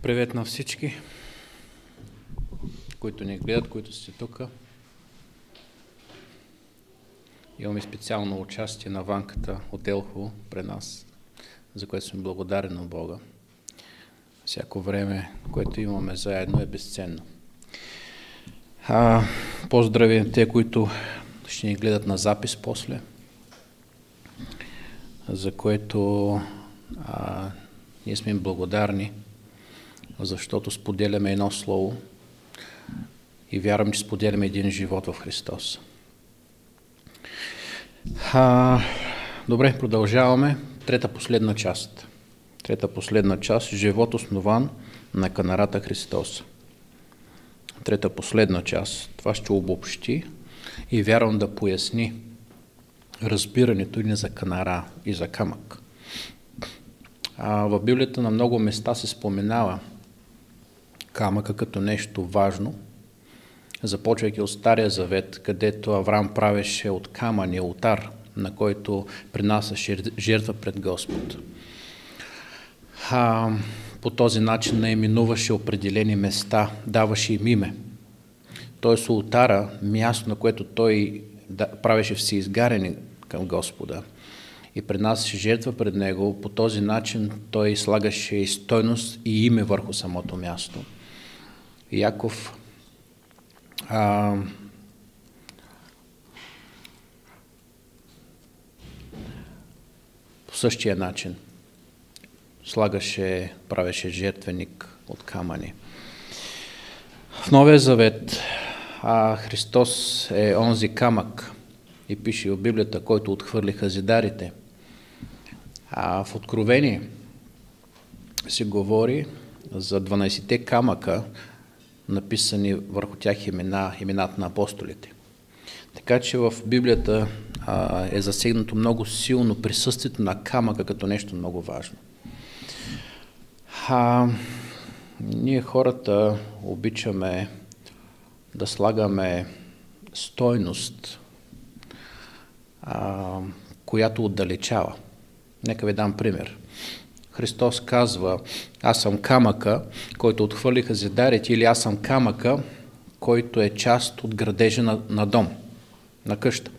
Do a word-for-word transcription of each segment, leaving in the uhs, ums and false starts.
Привет на всички, които ни гледат, които сте тук. Имаме специално участие на Ванката от Елхово при нас, за което сме благодарни на Бога. Всяко време, което имаме заедно, е безценно. А, поздрави на те, които ще ни гледат на запис после, за което а, ние сме им благодарни, защото споделяме едно слово и вярвам, че споделяме един живот в Христос. А, добре, продължаваме. Трета последна част. Трета последна част. Живот основан на канарата Христос. Трета последна част. Това ще обобщи и вярвам да поясни разбирането и за канара и за камък. А, в Библията на много места се споменава камъка като нещо важно, започвайки от Стария Завет, където Авраам правеше от камъни олтар, на който принасяше жертва пред Господ. А, по този начин наименуваше определени места, даваше им име. Тоест олтара, място, на което той да, правеше всеизгарени към Господа и принасяше жертва пред Него, по този начин той слагаше и стойност и име върху самото място. Яков а, по същия начин слагаше, правеше жертвеник от камъни. В Новия Завет а, Христос е онзи камък и пише в Библията, който отхвърлиха зидарите. А в Откровение се говори за дванайсетте камъка, написани върху тях имена, имената на апостолите. Така че в Библията а, е засегнато много силно присъствието на камъка като нещо много важно. А, ние хората обичаме да слагаме стойност, а, която отдалечава. Нека ви дам пример. Христос казва, аз съм камъка, който отхвърлиха зидарите, или аз съм камъка, който е част от градежа на, на дом, на къща.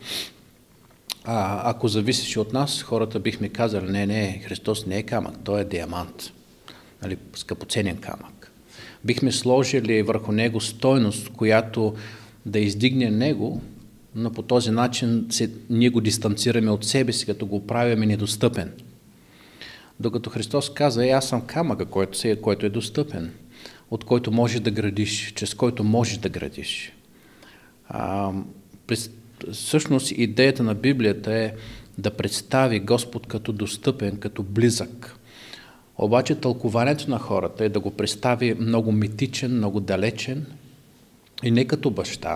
А, ако зависеше от нас, хората бихме казали, не, не, Христос не е камък, той е диамант, нали, скъпоценен камък. Бихме сложили върху него стойност, която да издигне него, но по този начин се, ние го дистанцираме от себе си, като го правим недостъпен. Докато Христос каза, аз съм камъка, който, се, който е достъпен, от който можеш да градиш, чрез който можеш да градиш. А, през, всъщност идеята на Библията е да представи Господ като достъпен, като близък. Обаче тълкованието на хората е да го представи много митичен, много далечен и не като баща,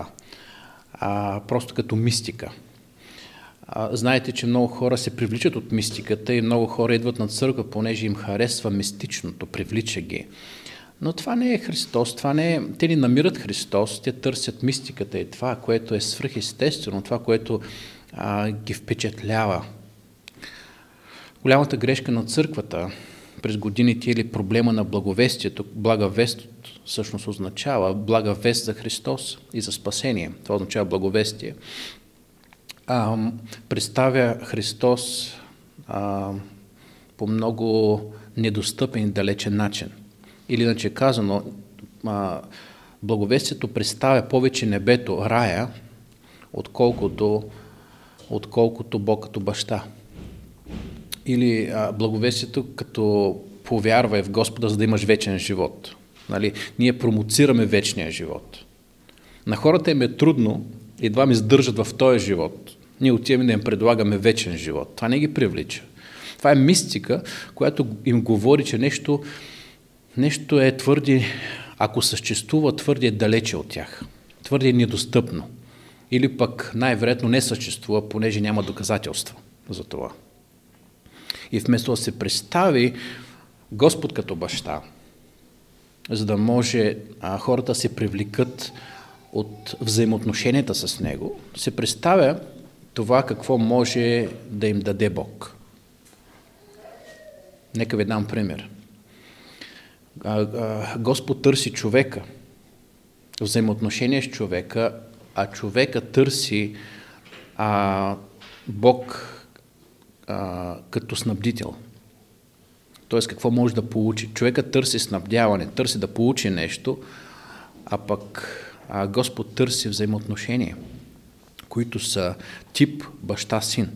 а просто като мистика. Знаете, че много хора се привличат от мистиката и много хора идват на църква, понеже им харесва мистичното, привлича ги. Но това не е Христос, това не е... те не намират Христос, те търсят мистиката и това, което е свръхестествено, това, което а, ги впечатлява. Голямата грешка на църквата през годините или проблема на благовестието, блага вест всъщност означава блага вест за Христос и за спасение. Това означава благовестие. А, представя Христос а, по много недостъпен и далечен начин. Или иначе казано, а, благовестието представя повече небето, рая, отколкото, отколкото Бог като баща. Или а, благовестието като повярвай в Господа, за да имаш вечен живот. Нали? Ние промоцираме вечния живот. На хората им е трудно, едва ми издържат в този живот. Ние отиваме да им предлагаме вечен живот. Това не ги привлича. Това е мистика, която им говори, че нещо, нещо е твърде, ако съществува, твърде далече от тях. Твърде недостъпно. Или пък най-вероятно не съществува, понеже няма доказателства за това. И вместо да се представи Господ като баща, за да може а, хората се привлекат от взаимоотношенията с Него, се представя това какво може да им даде Бог. Нека ви дам пример. А, а, Господ търси човека, взаимоотношение с човека, а човека търси а, Бог а, като снабдител. Тоест, какво може да получи? Човека търси снабдяване, търси да получи нещо, а пък а, Господ търси взаимоотношения, които са тип баща-син.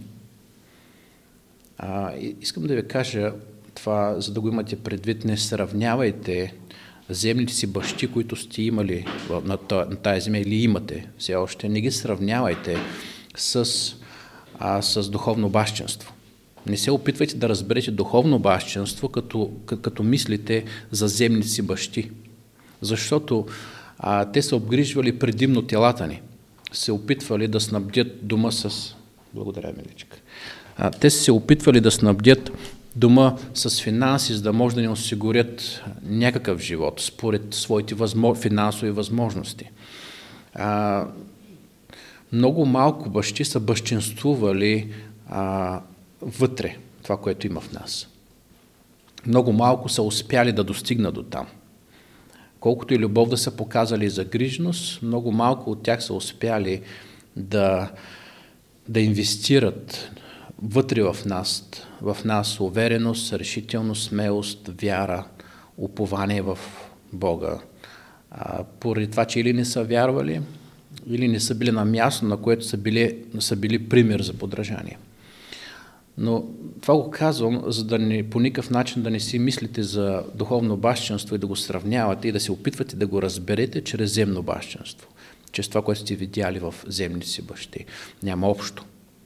А, искам да ви кажа това, за да го имате предвид, не сравнявайте земните си бащи, които сте имали на тая земя или имате все още, не ги сравнявайте с, а, с духовно бащенство. Не се опитвайте да разберете духовно бащенство, като, като мислите за земните си бащи. Защото а, те са обгрижвали предимно телата ни. Се опитвали да снабдят дома с... Благодаря, миличка. А, те са се опитвали да снабдят дома с финанси, за да може да ни осигурят някакъв живот, според своите възмо... финансови възможности. А, много малко бащи са бащинствували а, вътре, това, което има в нас. Много малко са успяли да достигнат до там. Колкото и любов да са показали загриженост, много малко от тях са успяли да, да инвестират вътре в нас, в нас увереност, решителност, смелост, вяра, упование в Бога. А, поради това, че или не са вярвали, или не са били на място, на което са били, са били пример за подражание. Но това го казвам, за да не по никакъв начин да не си мислите за духовно бащенство и да го сравнявате и да се опитвате да го разберете чрез земно бащенство, чрез това, което сте видяли в земните си бащи. Няма общо.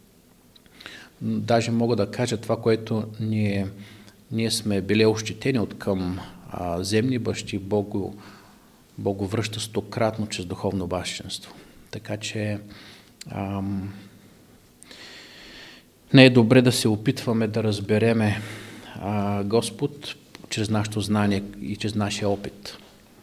Даже мога да кажа това, което ние, ние сме били ощетени от към а, земни бащи, Бог го, Бог го връща стократно чрез духовно бащенство. Така че ам, не е добре да се опитваме да разбереме а, Господ чрез нашето знание и чрез нашия опит.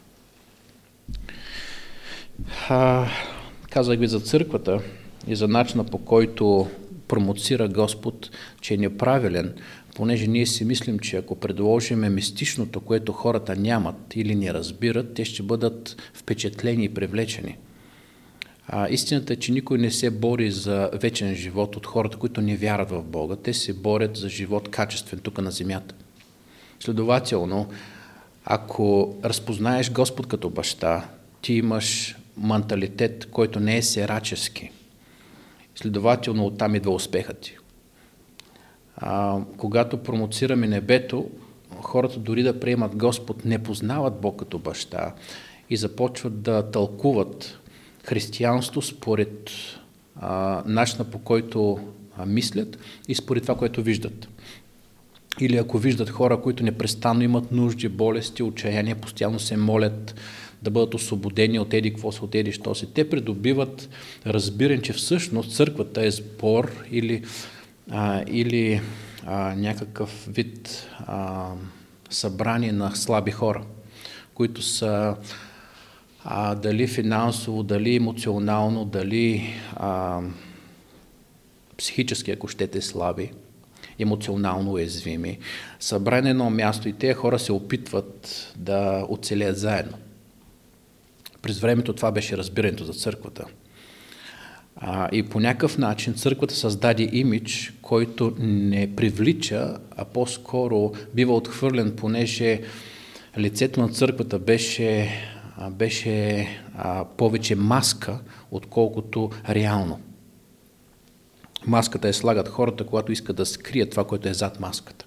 А, казах ви за църквата и за начина, по който промоцира Господ, че е неправилен, понеже ние си мислим, че ако предложиме мистичното, което хората нямат или не разбират, те ще бъдат впечатлени и привлечени. А, истината е, че никой не се бори за вечен живот от хората, които не вярват в Бога. Те се борят за живот качествен тук на земята. Следователно, ако разпознаеш Господ като баща, ти имаш менталитет, който не е серачески. Следователно, оттам идва успехът ти. А, когато промоцираме небето, хората дори да приемат Господ, не познават Бог като баща и започват да тълкуват християнство според а, начина, по който а, мислят и според това, което виждат. Или ако виждат хора, които непрестанно имат нужди, болести, отчаяние, постоянно се молят да бъдат освободени от еди, какво се от еди, що се. Те придобиват разбиране, че всъщност църквата е сбор или, а, или а, някакъв вид а, събрание на слаби хора, които са а, дали финансово, дали емоционално, дали а, психически, ако щете, слаби, емоционално уязвими, събрани на едно място и тези хора се опитват да оцелеят заедно. През времето това беше разбирането за църквата. А, и по някакъв начин църквата създаде имидж, който не привлича, а по-скоро бива отхвърлен, понеже лицето на църквата беше, а, беше а, повече маска, отколкото реално. Маската я слагат хората, когато искат да скрият това, което е зад маската.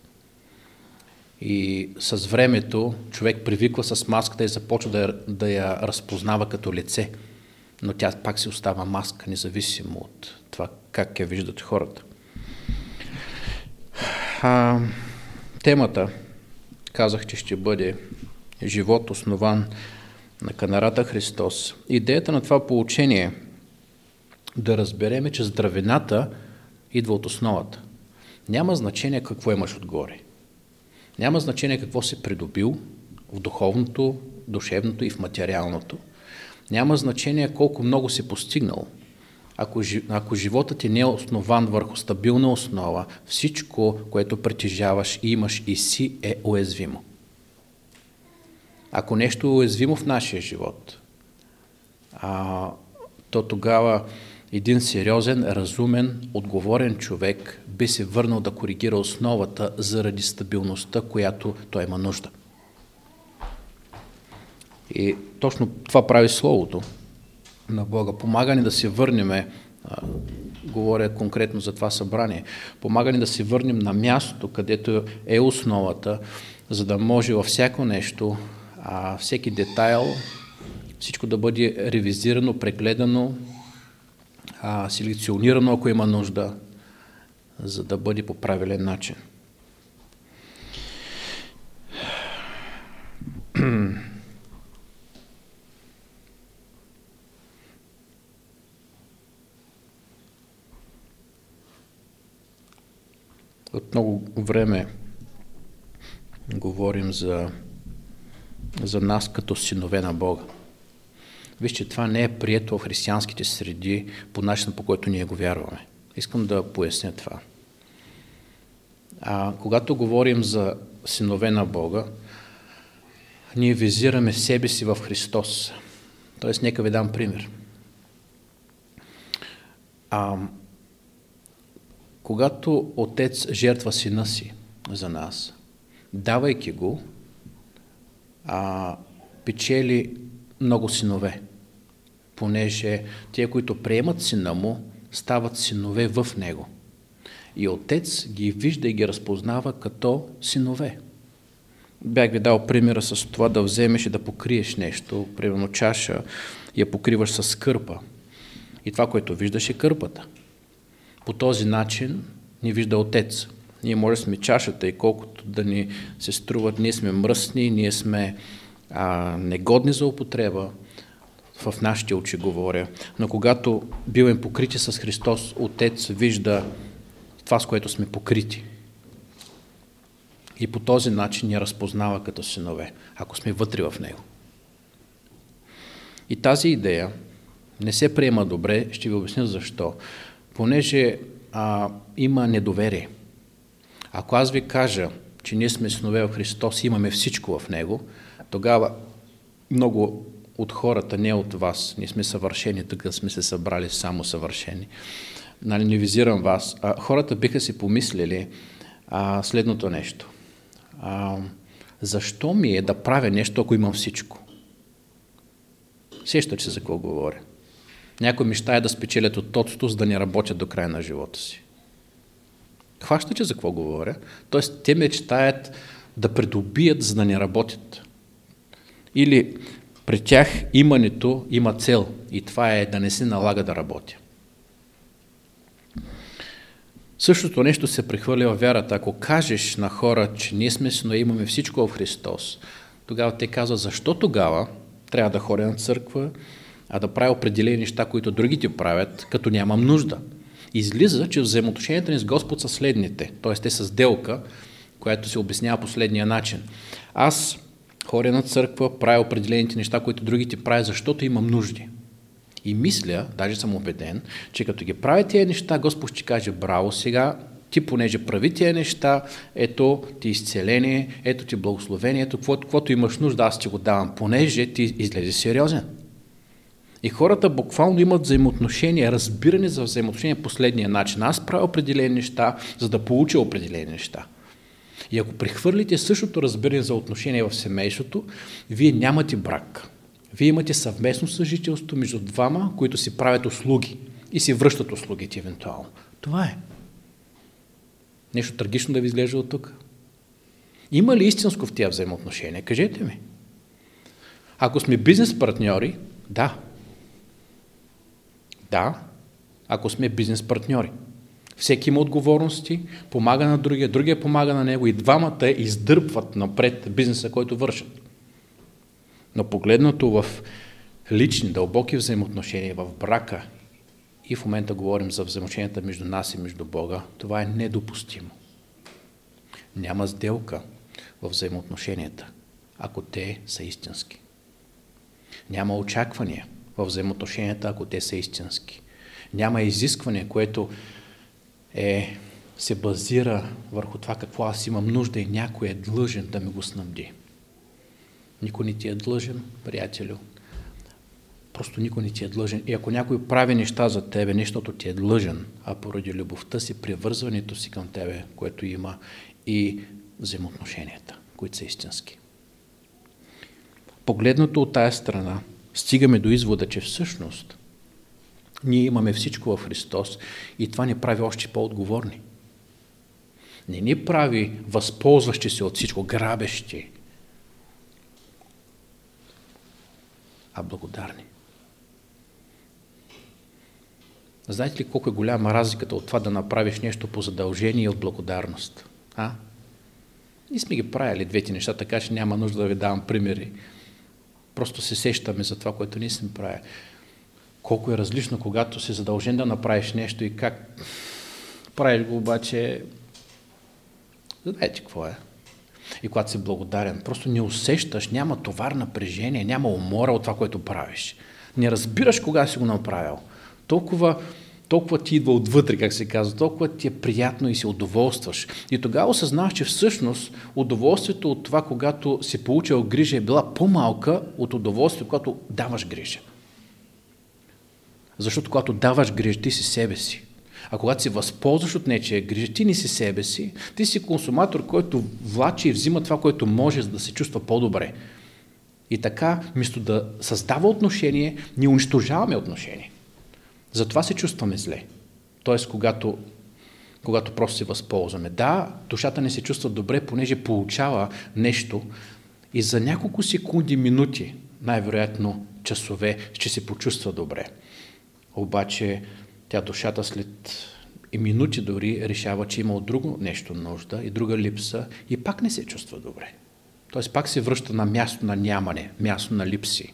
И с времето човек привиква с маската и започва да я, да я разпознава като лице, но тя пак си остава маска, независимо от това как я виждат хората. А, темата, казах, че ще бъде живот основан на канарата Христос. Идеята на това поучение е да разбереме, че здравината идва от основата. Няма значение какво имаш отгоре. Няма значение какво си придобил в духовното, душевното и в материалното. Няма значение колко много си постигнал. Ако, ако животът ти не е основан върху стабилна основа, всичко, което притежаваш, имаш и си, е уязвимо. Ако нещо е уязвимо в нашия живот, а, то тогава един сериозен, разумен, отговорен човек би се върнал да коригира основата заради стабилността, която той има нужда. И точно това прави Словото на Бога. Помага ни да се върнем, говоря конкретно за това събрание, помага ни да се върнем на мястото, където е основата, за да може във всяко нещо, а, всеки детайл, всичко да бъде ревизирано, прегледано, а, селекционирано, ако има нужда, за да бъде по правилен начин. От много време говорим за, за нас като синове на Бога. Вижте, това не е прието в християнските среди по начина, по който ние го вярваме. Искам да поясня това. А, когато говорим за синове на Бога, ние визираме себе си в Христос. Тоест, нека ви дам пример. А, когато отец жертва сина си за нас, давайки го, а, печели много синове, понеже тия, които приемат сина му, стават синове в него. И отец ги вижда и ги разпознава като синове. Бях ви дал примера с това да вземеш и да покриеш нещо, примерно чаша, я покриваш с кърпа. И това, което виждаш, е кърпата. По този начин ни вижда отец. Ние може да сме чашата и колкото да ни се струват, ние сме мръсни, ние сме а, негодни за употреба, в нашите очи говоря, но когато биваме покрити с Христос, Отец вижда това, с което сме покрити. И по този начин ни разпознава като синове, ако сме вътре в Него. И тази идея не се приема добре, ще ви обясня защо. Понеже а, има недоверие. Ако аз ви кажа, че ние сме синове в Христос и имаме всичко в Него, тогава много от хората, не от вас, ние сме съвършени, тук сме се събрали само съвършени, нали, не визирам вас, а, хората биха си помислили а, следното нещо. А, защо ми е да правя нещо, ако имам всичко? Сещате се за какво говоря. Някои мечтаят да спечелят от тотото, за да не работят до края на живота си. Хващате за какво говоря? Тоест, те мечтаят да придобият, за да не работят. Или при тях имането има цел и това е да не се налага да работя. Същото нещо се прехвърля във вярата. Ако кажеш на хора, че ние сме синове, имаме всичко в Христос, тогава те казват, защо тогава трябва да ходя на църква, а да правя определени неща, които другите правят, като нямам нужда. Излиза, че взаимоотношенията ни с Господ са следните, т.е. те са сделка, която се обяснява последния начин. Аз ходя на църква, правя определените неща, които другите правят, защото имам нужди. И мисля, даже съм убеден, че като ги правя тия неща, Господ ще каже, браво сега, ти понеже прави тия неща, ето ти изцеление, ето ти благословение, ето каквото, каквото имаш нужда, аз ти го давам, понеже ти излезе сериозен. И хората буквално имат взаимоотношения, разбиране за взаимоотношения последния начин. Аз правя определени неща, за да получа определени неща. И ако прехвърлите същото разбиране за отношение в семейството, вие нямате брак. Вие имате съвместно съжителство между двама, които си правят услуги и си връщат услугите евентуално. Това е. Нещо трагично да ви изглежда от тук. Има ли истинско в тия взаимоотношения? Кажете ми. Ако сме бизнес партньори, да. Да, ако сме бизнес партньори. Всеки има отговорности, помага на другия, другия помага на него и двамата издърпват напред бизнеса, който вършат. Но погледнато в лични, дълбоки взаимоотношения, в брака, и в момента говорим за взаимоотношенията между нас и между Бога, това е недопустимо. Няма сделка в взаимоотношенията, ако те са истински. Няма очаквания в взаимоотношенията, ако те са истински. Няма изискване, което е, се базира върху това какво аз имам нужда и някой е длъжен да ми го снабди. Никой не ти е длъжен, приятелю. Просто никой не ти е длъжен. И ако някой прави неща за тебе, нещото ти е длъжен, а поради любовта си, привързването си към тебе, което има, и взаимоотношенията, които са истински. Погледнато от тая страна, стигаме до извода, че всъщност ние имаме всичко в Христос и това ни прави още по-отговорни. Не ни прави възползващи се от всичко, грабещи, а благодарни. Знаете ли колко е голяма разликата от това да направиш нещо по задължение и от благодарност? А? Ние сме ги правили двете неща, така че няма нужда да ви давам примери. Просто се сещаме за това, което ние сме правили. Колко е различно, когато си задължен да направиш нещо и как правиш го, обаче знаете какво е. И когато си благодарен, просто не усещаш, няма товар, напрежение, няма умора от това, което правиш. Не разбираш кога си го направил. Толкова, толкова ти идва отвътре, как се казва, толкова ти е приятно и се удоволстваш. И тогава осъзнаваш, че всъщност удоволствието от това, когато си получил грижа, е била по-малка от удоволствието, когато даваш грижа. Защото когато даваш грижа, ти си себе си. А когато се възползваш от нечия грижа, ти не си себе си, ти си консуматор, който влачи и взима това, което може, за да се чувства по-добре. И така, вместо да създава отношение, ние унищожаваме отношение. Затова се чувстваме зле. Тоест, когато, когато просто се възползваме. Да, душата не се чувства добре, понеже получава нещо и за няколко секунди, минути, най-вероятно часове, ще се почувства добре. Обаче тя душата след и минути дори решава, че има от друго нещо нужда и друга липса и пак не се чувства добре. Тоест пак се връща на място на нямане, място на липси.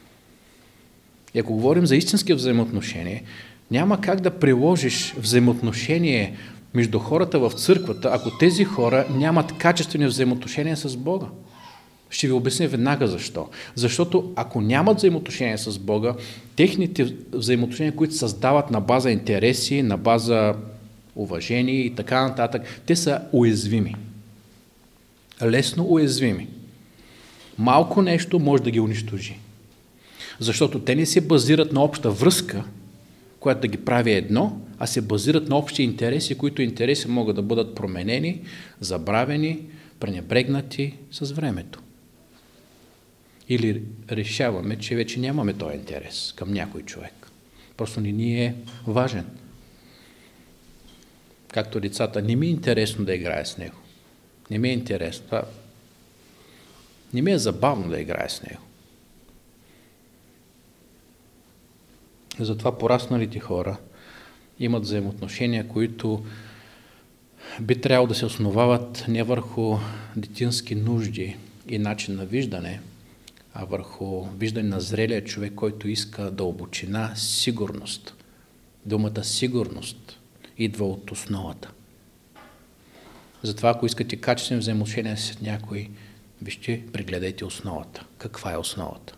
И ако говорим за истински взаимоотношение, няма как да приложиш взаимоотношение между хората в църквата, ако тези хора нямат качествени взаимоотношения с Бога. Ще ви обясня веднага защо. Защото ако нямат взаимоотношения с Бога, техните взаимоотношения, които създават на база интереси, на база уважение и така нататък, те са уязвими. Лесно уязвими. Малко нещо може да ги унищожи. Защото те не се базират на обща връзка, която да ги прави едно, а се базират на общи интереси, които интереси могат да бъдат променени, забравени, пренебрегнати с времето. Или решаваме, че вече нямаме този интерес към някой човек. Просто не ни е важен. Както децата, не ми е интересно да играя с него. Не ми е интересно. Това... Не ми е забавно да играя с него. Затова порасналите хора имат взаимоотношения, които би трябвало да се основават не върху детински нужди и начин на виждане, а върху виждане на зрелия човек, който иска дълбочина, сигурност. Думата сигурност идва от основата. Затова, ако искате качествени взаимоотношения с някой, вижте, прегледайте основата. Каква е основата?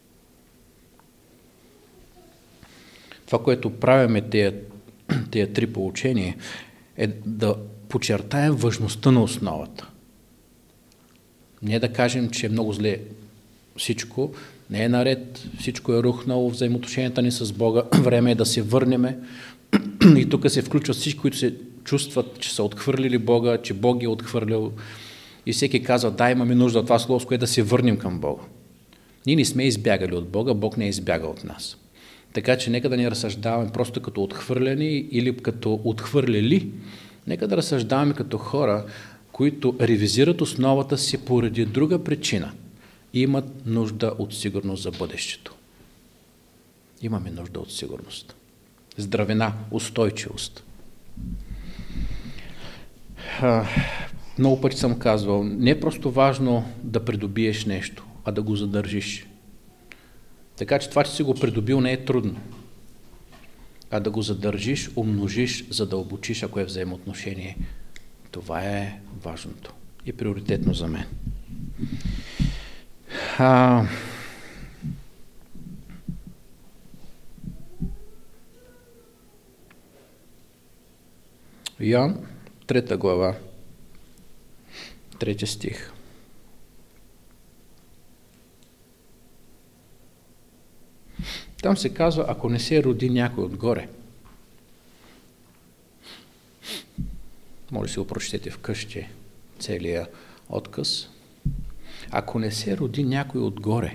Това, което правиме тези, тези три поучения, е да подчертаем важността на основата. Не да кажем, че е много зле всичко, не е наред, всичко е рухнало, взаимоотношенията ни с Бога, време е да се върнеме. И тук се включват всички, които се чувстват, че са отхвърлили Бога, че Бог ги е отхвърлил. И всеки казва, да, имаме нужда от това слово, с което да се върнем към Бога. Ние не сме избягали от Бога, Бог не е избягал от нас. Така че нека да не разсъждаваме просто като отхвърляни или като отхвърляли. Нека да разсъждаваме като хора, които ревизират основата си поради друга причина и имат нужда от сигурност за бъдещето. Имаме нужда от сигурност. Здравина, устойчивост. Много пъти съм казвал, не е просто важно да придобиеш нещо, а да го задържиш. Така че това, че си го придобил, не е трудно. А да го задържиш, умножиш, задълбочиш, ако е взаимоотношение. Това е важното и приоритетно за мен. А... Йоан, трета глава, трети стих. Там се казва, ако не се роди някой отгоре. Може да си го прочетете вкъщи, целия отказ. Ако не се роди някой отгоре.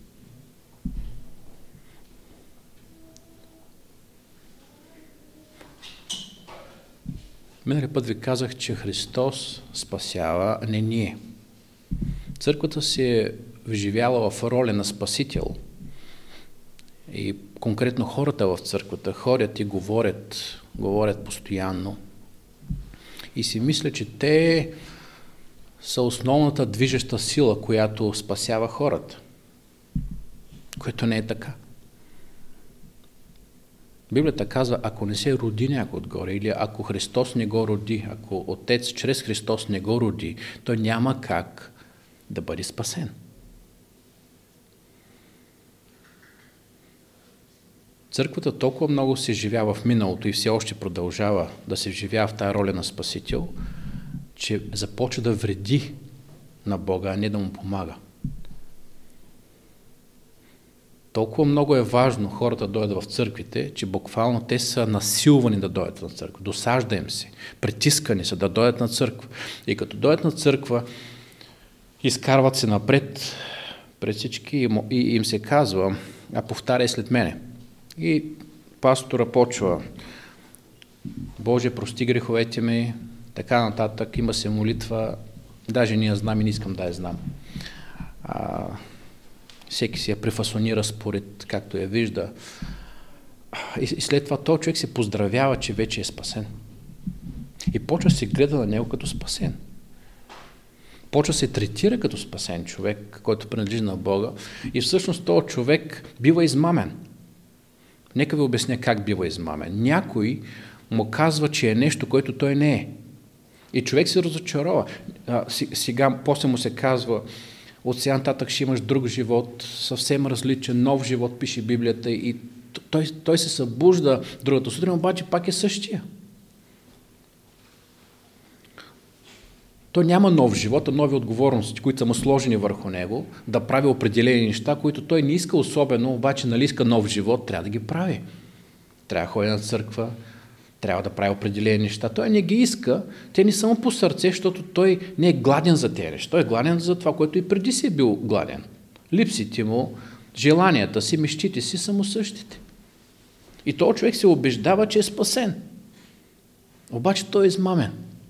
Миналия път ви казах, че Христос спасява, а не ние. Църквата се е вживяла в роля на спасител. И конкретно хората в църквата ходят и говорят, говорят постоянно. И си мисля, че те са основната движеща сила, която спасява хората. Което не е така. Библията казва, ако не се роди някой отгоре, или ако Христос не го роди, ако Отец чрез Христос не го роди, той няма как да бъде спасен. Църквата толкова много се живя в миналото и все още продължава да се вживява в тази роля на спасител, че започва да вреди на Бога, а не да му помага. Толкова много е важно хората да дойдат в църквите, че буквално те са насилвани да дойдат на църква. Досажда им се, притискани са да дойдат на църква. И като дойдат на църква, изкарват се напред пред всички и им се казва, а повтаряй след мене. И пастора почва, Боже, прости греховете ми, така нататък, има се молитва, даже ние знам и не искам да я знам. А, всеки си я префасонира според както я вижда. И, и след това този човек се поздравява, че вече е спасен. И почва се гледа на него като спасен. Почва се третира като спасен човек, който принадлежи на Бога. И всъщност този човек бива измамен. Нека ви обясня как бива измамен. Някой му казва, че е нещо, което той не е. И човек се разочарова. А, сега, после му се казва, от сега нататък ще имаш друг живот, съвсем различен, нов живот, пише Библията, и той, той се събужда другата сутрин, обаче пак е същия. Той няма нов живот, а нови отговорности, които са му сложени върху него, да прави определени неща, които той не иска особено, обаче нали иска нов живот, трябва да ги прави. Трябва да ходи на църква, трябва да прави определени неща. Той не ги иска, те не са му по сърце, защото той не е гладен за тези неща. Той е гладен за това, което и преди си е бил гладен. Липсите му, желанията си, мечтите си са му същите. И този човек се убеждава, че е спасен. Обаче той е измамен.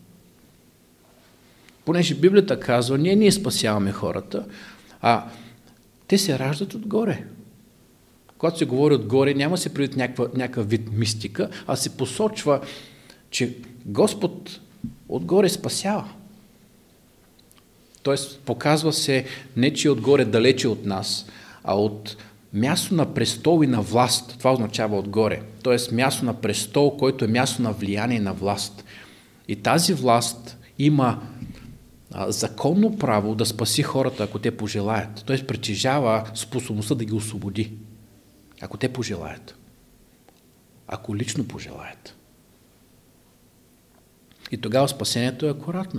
Понеже Библията казва, ние ние спасяваме хората, а те се раждат отгоре. Когато се говори отгоре, няма се предвид някакъв вид мистика, а се посочва, че Господ отгоре спасява. Тоест, показва се не, че е отгоре далече от нас, а от място на престол и на власт. Това означава отгоре. Тоест, място на престол, който е място на влияние и на власт. И тази власт има законно право да спаси хората, ако те пожелаят. Тоест, притежава способността да ги освободи. Ако те пожелаят. Ако лично пожелаят. И тогава спасението е акуратно.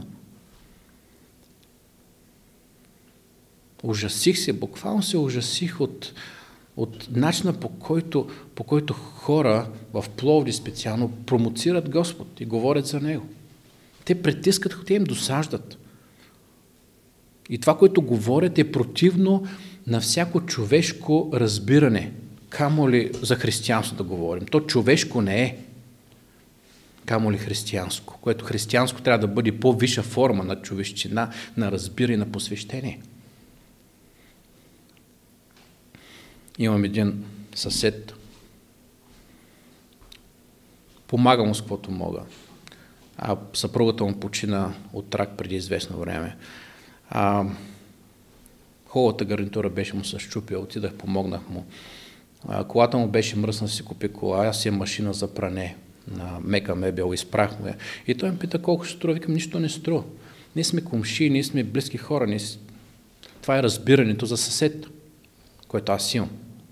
Ужасих се, буквално се ужасих от, от начина по който, по който хора в Пловдив специално промоцират Господ и говорят за Него. Те притискат, те им досаждат. И това, което говорят, е противно на всяко човешко разбиране. Камо ли за християнство да говорим? То човешко не е. Камо ли християнско? Което християнско трябва да бъде по-висша форма на човещина, на разбиране, на посвещение. Имам един съсед. Помагам му с каквото мога. А съпругата му почина от рак преди известно време. А, хубавата гарнитура беше му се щупила, отидах, помогнах му. А, колата му беше мръсна, си купи кола, аз си е машина за пране на мека мебел, изпрах му я. И той ме пита колко ще струва, викам, нищо не струва. Ние сме комши, ние сме близки хора, ние... това е разбирането за съсед, което аз имам.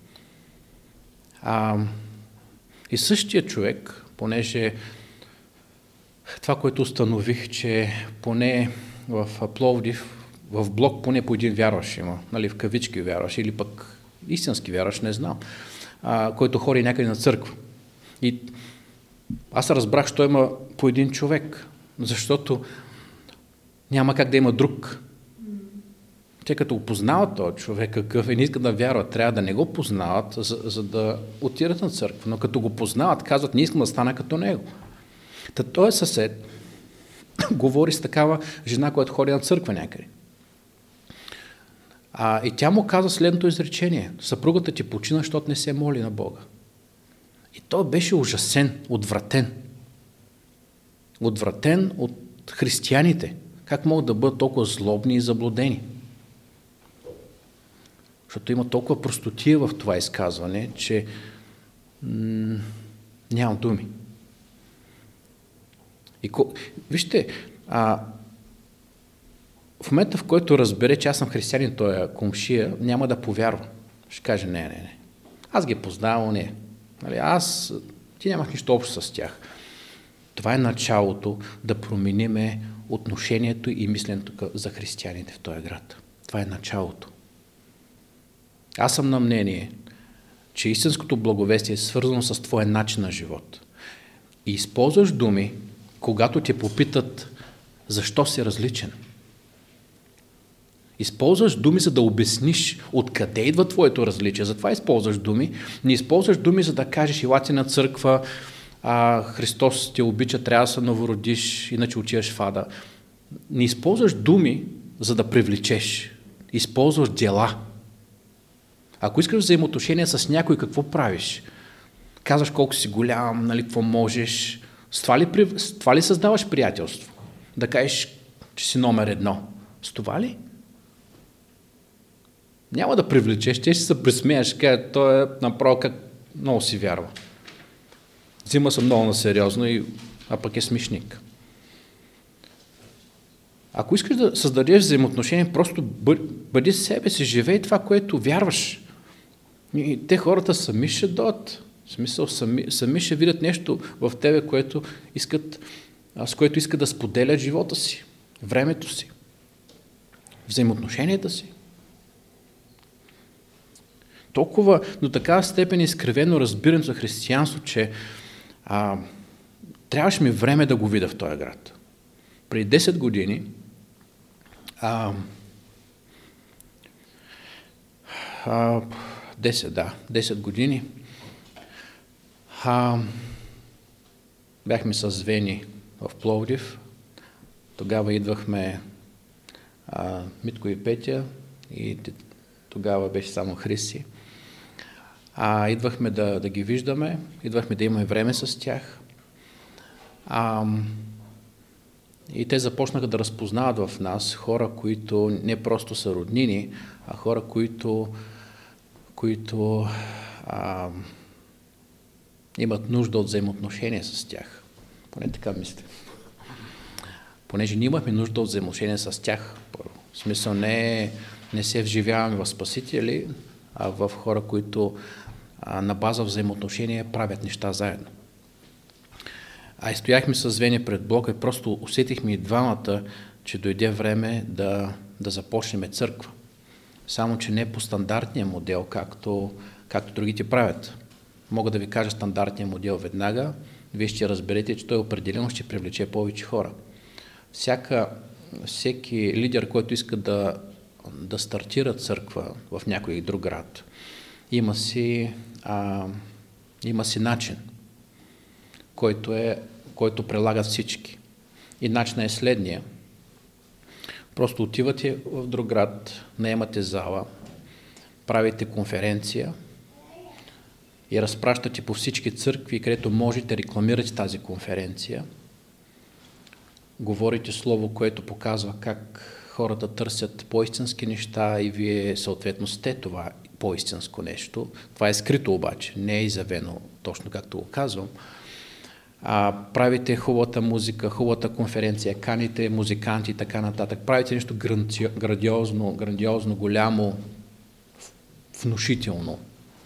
А, и същия човек, понеже това, което установих, че поне в Пловдив, в блок поне по един вярваш има, нали, в кавички вярваш, или пък истински вярваш, не знам. а, който ходи някъде на църква. И аз разбрах, що има по един човек, защото няма как да има друг. Те като го познават този човек, какъв е, не искат да вярват, трябва да не го познават, за, за да отидат на църква. Но като го познават, казват, не искам да стана като него. Та той съсед говори с такава жена, която ходи на църква някъде. А, и тя му каза следното изречение. Съпругата ти почина, защото не се моли на Бога. И той беше ужасен, отвратен. Отвратен от християните. Как могат да бъдат толкова злобни и заблудени? Защото има толкова простотия в това изказване, че м- нямам думи. И ко... Вижте, а, в момента, в който разбере, че аз съм християнин, той е комшия, няма да повярва. Ще каже, не, не, не. Аз ги познавам, не. Нали, аз, ти нямах нищо общо с тях. Това е началото да промениме отношението и мисленето за християните в този град. Това е началото. Аз съм на мнение, че истинското благовестие е свързано с твоя начин на живот. И използваш думи, когато те попитат защо си различен. Използваш думи, за да обясниш откъде идва твоето различие. Затова използваш думи. Не използваш думи, за да кажеш, елате на църква, а, Христос те обича, трябва да се новородиш, иначе отиваш в ада. Не използваш думи, за да привлечеш. Използваш дела. Ако искаш взаимоотношения с някой, какво правиш? Казваш колко си голям, нали, какво можеш. С това ли, с това ли създаваш приятелство? Да кажеш, че си номер едно. С това ли? Няма да привлечеш, те ще се присмееш, кажа, той е направо как много си вярва. Взима се много насериозно, и, а пък е смешник. Ако искаш да създадеш взаимоотношения, просто бъди себе си, живей това, което вярваш. И те хората сами ще дойдат. В смисъл, сами, сами ще видят нещо в тебе, което искат, с което искат да споделят живота си, времето си, взаимоотношенията си. Толкова до такава степен е изкривено разбирането за християнство, че а, трябваше ми време да го видя в този град. Преди десет години а, а, десет, да, десет години а, бяхме с Вени в Пловдив. Тогава идвахме а, Митко и Петя, и тогава беше само Христи. А, идвахме да, да ги виждаме, идвахме да имаме време с тях. А, и те започнаха да разпознават в нас хора, които не просто са роднини, а хора, които, които а, имат нужда от взаимоотношения с тях. Поне така мисля. Понеже ние имахме нужда от взаимоотношения с тях. В смисъл не, не се вживяваме в спасители, а в хора, които а, на база взаимоотношения правят неща заедно. А и стояхме с Веня пред блока и просто усетихме и двамата, че дойде време да, да започнем църква. Само, че не по стандартния модел, както, както другите правят. Мога да ви кажа стандартния модел веднага, вие ще разберете, че той определено ще привлече повече хора. Всяка, всеки лидер, който иска да, да стартира църква в някой друг град, има си, а, има си начин, който, е, който прилагат всички. И начинът е следния. Просто отивате в друг град, наемате зала, правите конференция и разпращате по всички църкви, където можете рекламирате тази конференция. Говорите слово, което показва как хората търсят по-истински неща и вие съответно сте това по-истинско нещо. Това е скрито обаче, не е изявено точно както го казвам. А, правите хубавата музика, хубавата конференция, каните музиканти и така нататък. Правите нещо грандиозно, грандиозно, голямо, внушително.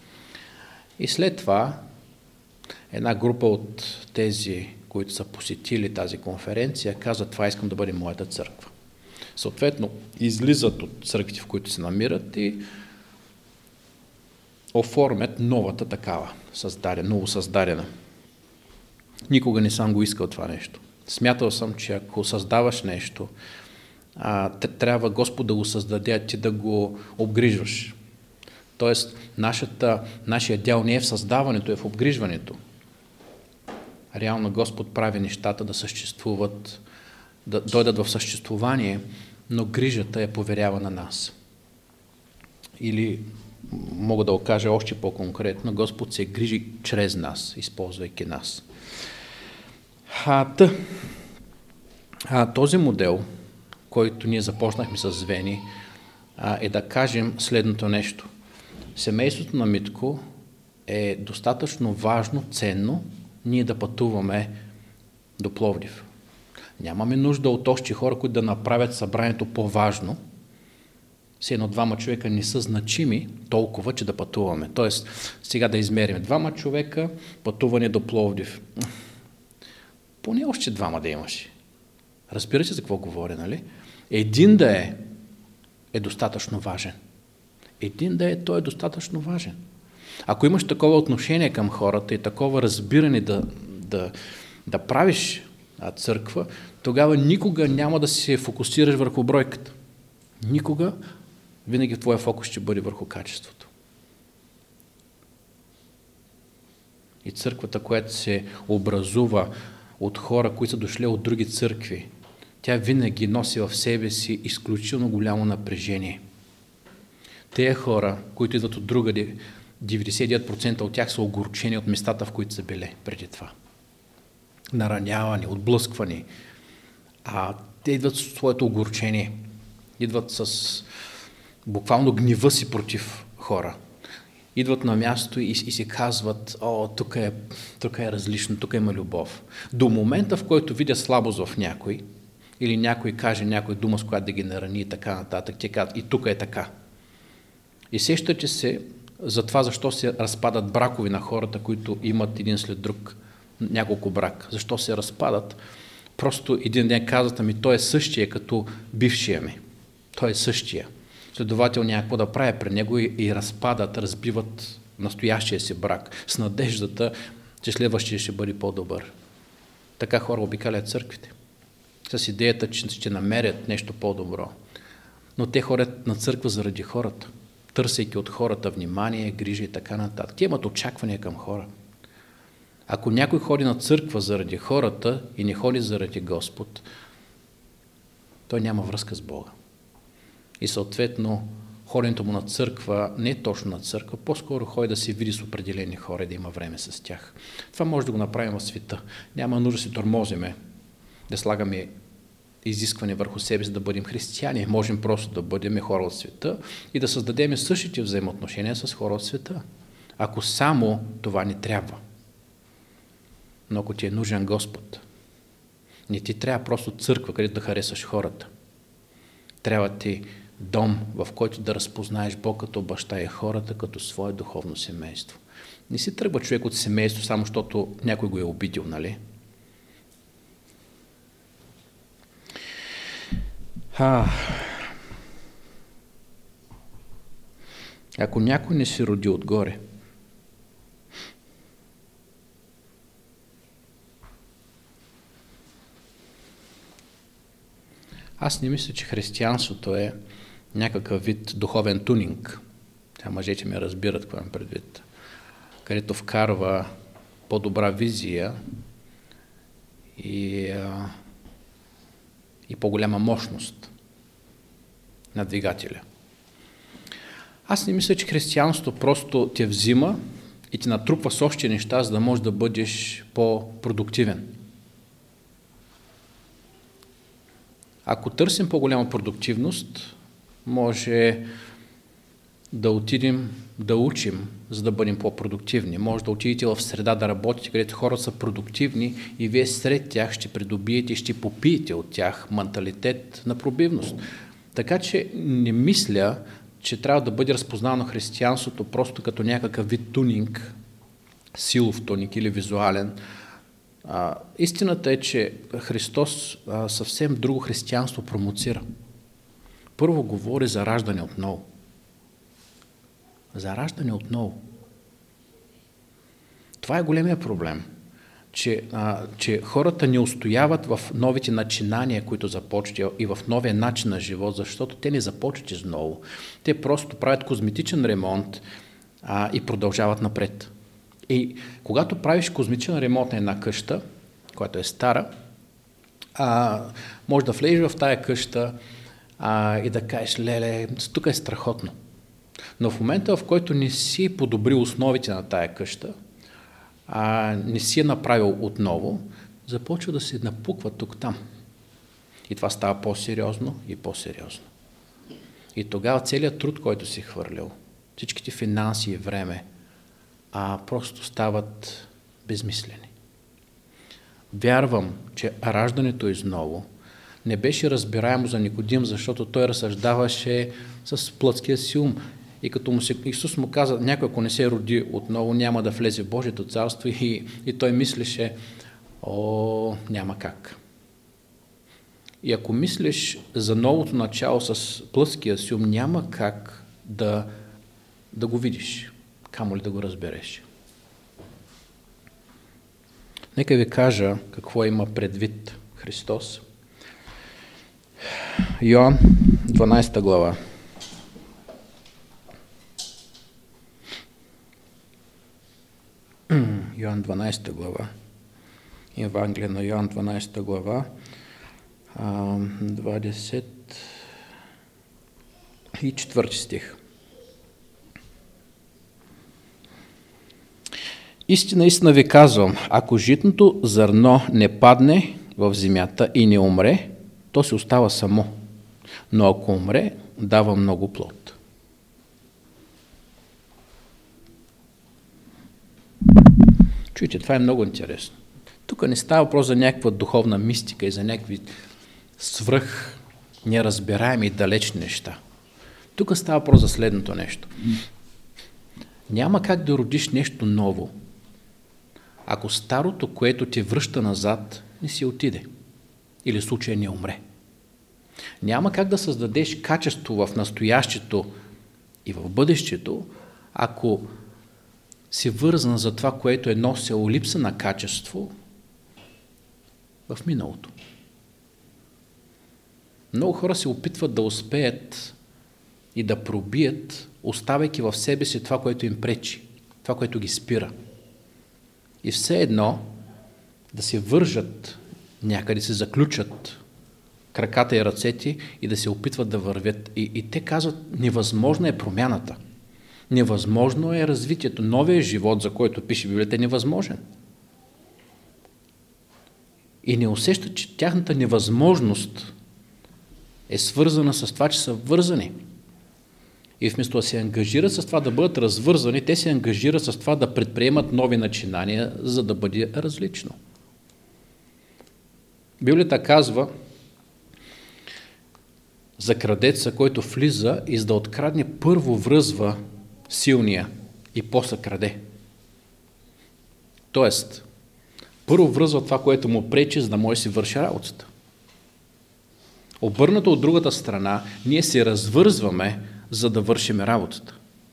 И след това една група от тези, които са посетили тази конференция, казват, това искам да бъде моята църква. Съответно, излизат от църквите, в които се намират и оформят новата такава, създадена, ново създадена. Никога не съм го искал това нещо. Смятал съм, че ако създаваш нещо, а, трябва Господ да го създаде, а ти да го обгрижваш. Тоест, нашата, нашия дял не е в създаването, е в обгрижването. Реално Господ прави нещата да съществуват, да дойдат в съществувание, но грижата е поверява на нас. Или, мога да го кажа още по-конкретно, Господ се грижи чрез нас, използвайки нас. А, тъ, а, този модел, който ние започнахме с Вени, а, е да кажем следното нещо. Семейството на Митко е достатъчно важно, ценно, ние да пътуваме до Пловдив. Нямаме нужда от още хора, които да направят събранието по-важно. Все едно двама човека не са значими толкова, че да пътуваме. Тоест, сега да измерим двама човека, пътуване до Пловдив. Поне още двама да имаш. Разбирате за какво говоря, нали? Един да е, е достатъчно важен. Един да е, той е достатъчно важен. Ако имаш такова отношение към хората и такова разбиране да, да, да правиш църква, тогава никога няма да се фокусираш върху бройката. Никога, винаги твоя фокус ще бъде върху качеството. И църквата, която се образува от хора, които са дошли от други църкви, тя винаги носи в себе си изключително голямо напрежение. Те хора, които идват от другаде, деветдесет и девет процента от тях са огорчени от местата, в които са били преди това. Наранявани, отблъсквани. А те идват с своето огорчение. Идват с буквално гнева си против хора. Идват на място и, и си казват, о, тук е, тук е различно, тук има любов. До момента, в който видят слабост в някой, или някой каже някой дума, с която да ги нарани и така нататък, те казват, и тук е така. И сещате се за това, защо се разпадат бракови на хората, които имат един след друг няколко брак. Защо се разпадат? Просто един ден казват, ами той е същия като бившия ми. Той е същия. Следовател някакво да прави при него и, и разпадат, разбиват настоящия си брак с надеждата, че следващия ще бъде по-добър. Така хора обикалят църквите. С идеята, че ще намерят нещо по-добро. Но те ходят на църква заради хората, търсейки от хората внимание, грижа и така нататък. Те имат очаквания към хора. Ако някой ходи на църква заради хората и не ходи заради Господ, той няма връзка с Бога. И съответно, ходенето му на църква, не е точно на църква, по-скоро ходи да се види с определени хора и да има време с тях. Това може да го направим в света. Няма нужда да се тормозиме, да слагаме изискване върху себе си да бъдем християни. Можем просто да бъдем хора от света и да създадем същите взаимоотношения с хора от света. Ако само това ни трябва. Но ако ти е нужен Господ, не ти трябва просто църква, където да харесаш хората. Трябва ти дом, в който да разпознаеш Бог като баща и хората като свое духовно семейство. Не си тръгва човек от семейство, само защото някой го е обидил, нали? А, ако някой не се роди отгоре, аз не мисля, че християнството е някакъв вид духовен тунинг. Тя мъжете ме разбират какво имам предвид. Където вкарва по-добра визия и, а, и по-голяма мощност на двигателя. Аз не мисля, че християнството просто те взима и ти натрупва с още неща, за да можеш да бъдеш по-продуктивен. Ако търсим по-голяма продуктивност, може да отидем да учим, за да бъдем по-продуктивни. Може да отидете в среда да работите, където хората са продуктивни и вие сред тях ще придобиете и ще попиете от тях менталитет на пробивност. Така че не мисля, че трябва да бъде разпознано християнството просто като някакъв вид тунинг, силов тунинг или визуален. А, истината е, че Христос а, съвсем друго християнство промоцира. Първо говори за раждане отново. за раждане отново. Това е големия проблем, че, а, че хората не устояват в новите начинания, които започват и в новия начин на живот, защото те не започват изново. Те просто правят козметичен ремонт а, и продължават напред. И когато правиш козметичен ремонт на една къща, която е стара, а, може да влезеш в тая къща а, и да кажеш, леле, тук е страхотно. Но в момента, в който не си подобрил основите на тая къща, а не си е направил отново, започва да се напуква тук-там. И това става по-сериозно и по-сериозно. И тогава целият труд, който си хвърлял, всичките финанси и време, а просто стават безмислени. Вярвам, че раждането изново не беше разбираемо за Никодим, защото той разсъждаваше с плътския си ум. И като му се, Исус му каза, някой ако не се роди отново, няма да влезе в Божието царство, и, и той мислеше, о, няма как. И ако мислиш за новото начало с плътския си ум, няма как да, да го видиш, камо ли да го разбереш. Нека ви кажа какво има предвид Христос. Йоан, дванадесета глава. Йоан, дванадесета глава. Евангелие на Йоан, дванадесета глава. двадесет и четвърти стих. Истина, истина ви казвам, ако житното зърно не падне в земята и не умре, то се остава само. Но ако умре, дава много плод. Чуйте, това е много интересно. Тук не става въпрос за някаква духовна мистика и за някакви свръх неразбираеми и далечни неща. Тук става въпрос за следното нещо. Няма как да родиш нещо ново, ако старото, което ти връща назад, не си отиде или в случая не умре. Няма как да създадеш качество в настоящето и в бъдещето, ако си вързан за това, което е носило липса на качество в миналото. Много хора се опитват да успеят и да пробият, оставяйки в себе си това, което им пречи, това, което ги спира. И все едно да се вържат някъде, се заключат краката и ръцете и да се опитват да вървят. И, и те казват, невъзможна е промяната. Невъзможно е развитието. Новия живот, за който пише Библията, е невъзможен. И не усещат, че тяхната невъзможност е свързана с това, че са вързани. И вместо да се ангажират с това да бъдат развързани, те се ангажират с това да предприемат нови начинания, за да бъде различно. Библията казва за крадеца, който влиза и за да открадне, първо връзва силния и после краде. Тоест, първо връзва това, което му пречи, за да може да си върши работата. Обърнато от другата страна, ние се развързваме, за да вършим работата,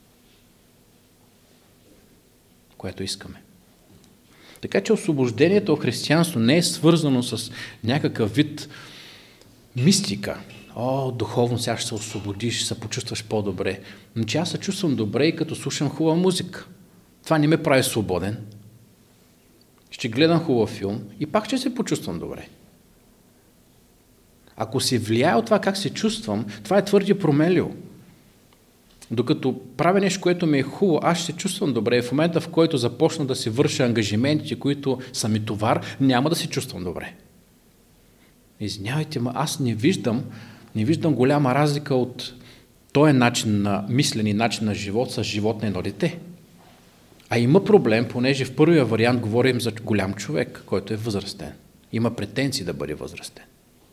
което искаме. Така че освобождението в християнство не е свързано с някакъв вид мистика. О, духовно сега ще се освободиш, ще се почувстваш по-добре. Но че аз се чувствам добре и като слушам хубава музика. Това не ме прави свободен. Ще гледам хубав филм и пак ще се почувствам добре. Ако се влияе от това как се чувствам, това е твърде променливо. Докато правя нещо, което ми е хубаво, аз ще се чувствам добре. В момента, в който започна да се върша ангажиментите, които са ми товар, няма да се чувствам добре. Извинявайте, ма аз не виждам, не виждам голяма разлика от този начин на мислене и начин на живот с живот на едно дете. А има проблем, понеже в първия вариант говорим за голям човек, който е възрастен. Има претенции да бъде възрастен.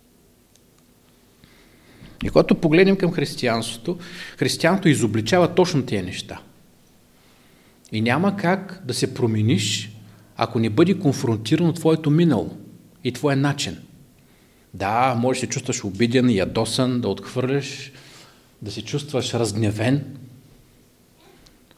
И когато погледнем към християнството, християнството изобличава точно тези неща. И няма как да се промениш, ако не бъде конфронтирано твоето минало и твоя начин. Да, можеш да се чувстваш обиден, ядосан, да отхвърляш, да се чувстваш разгневен,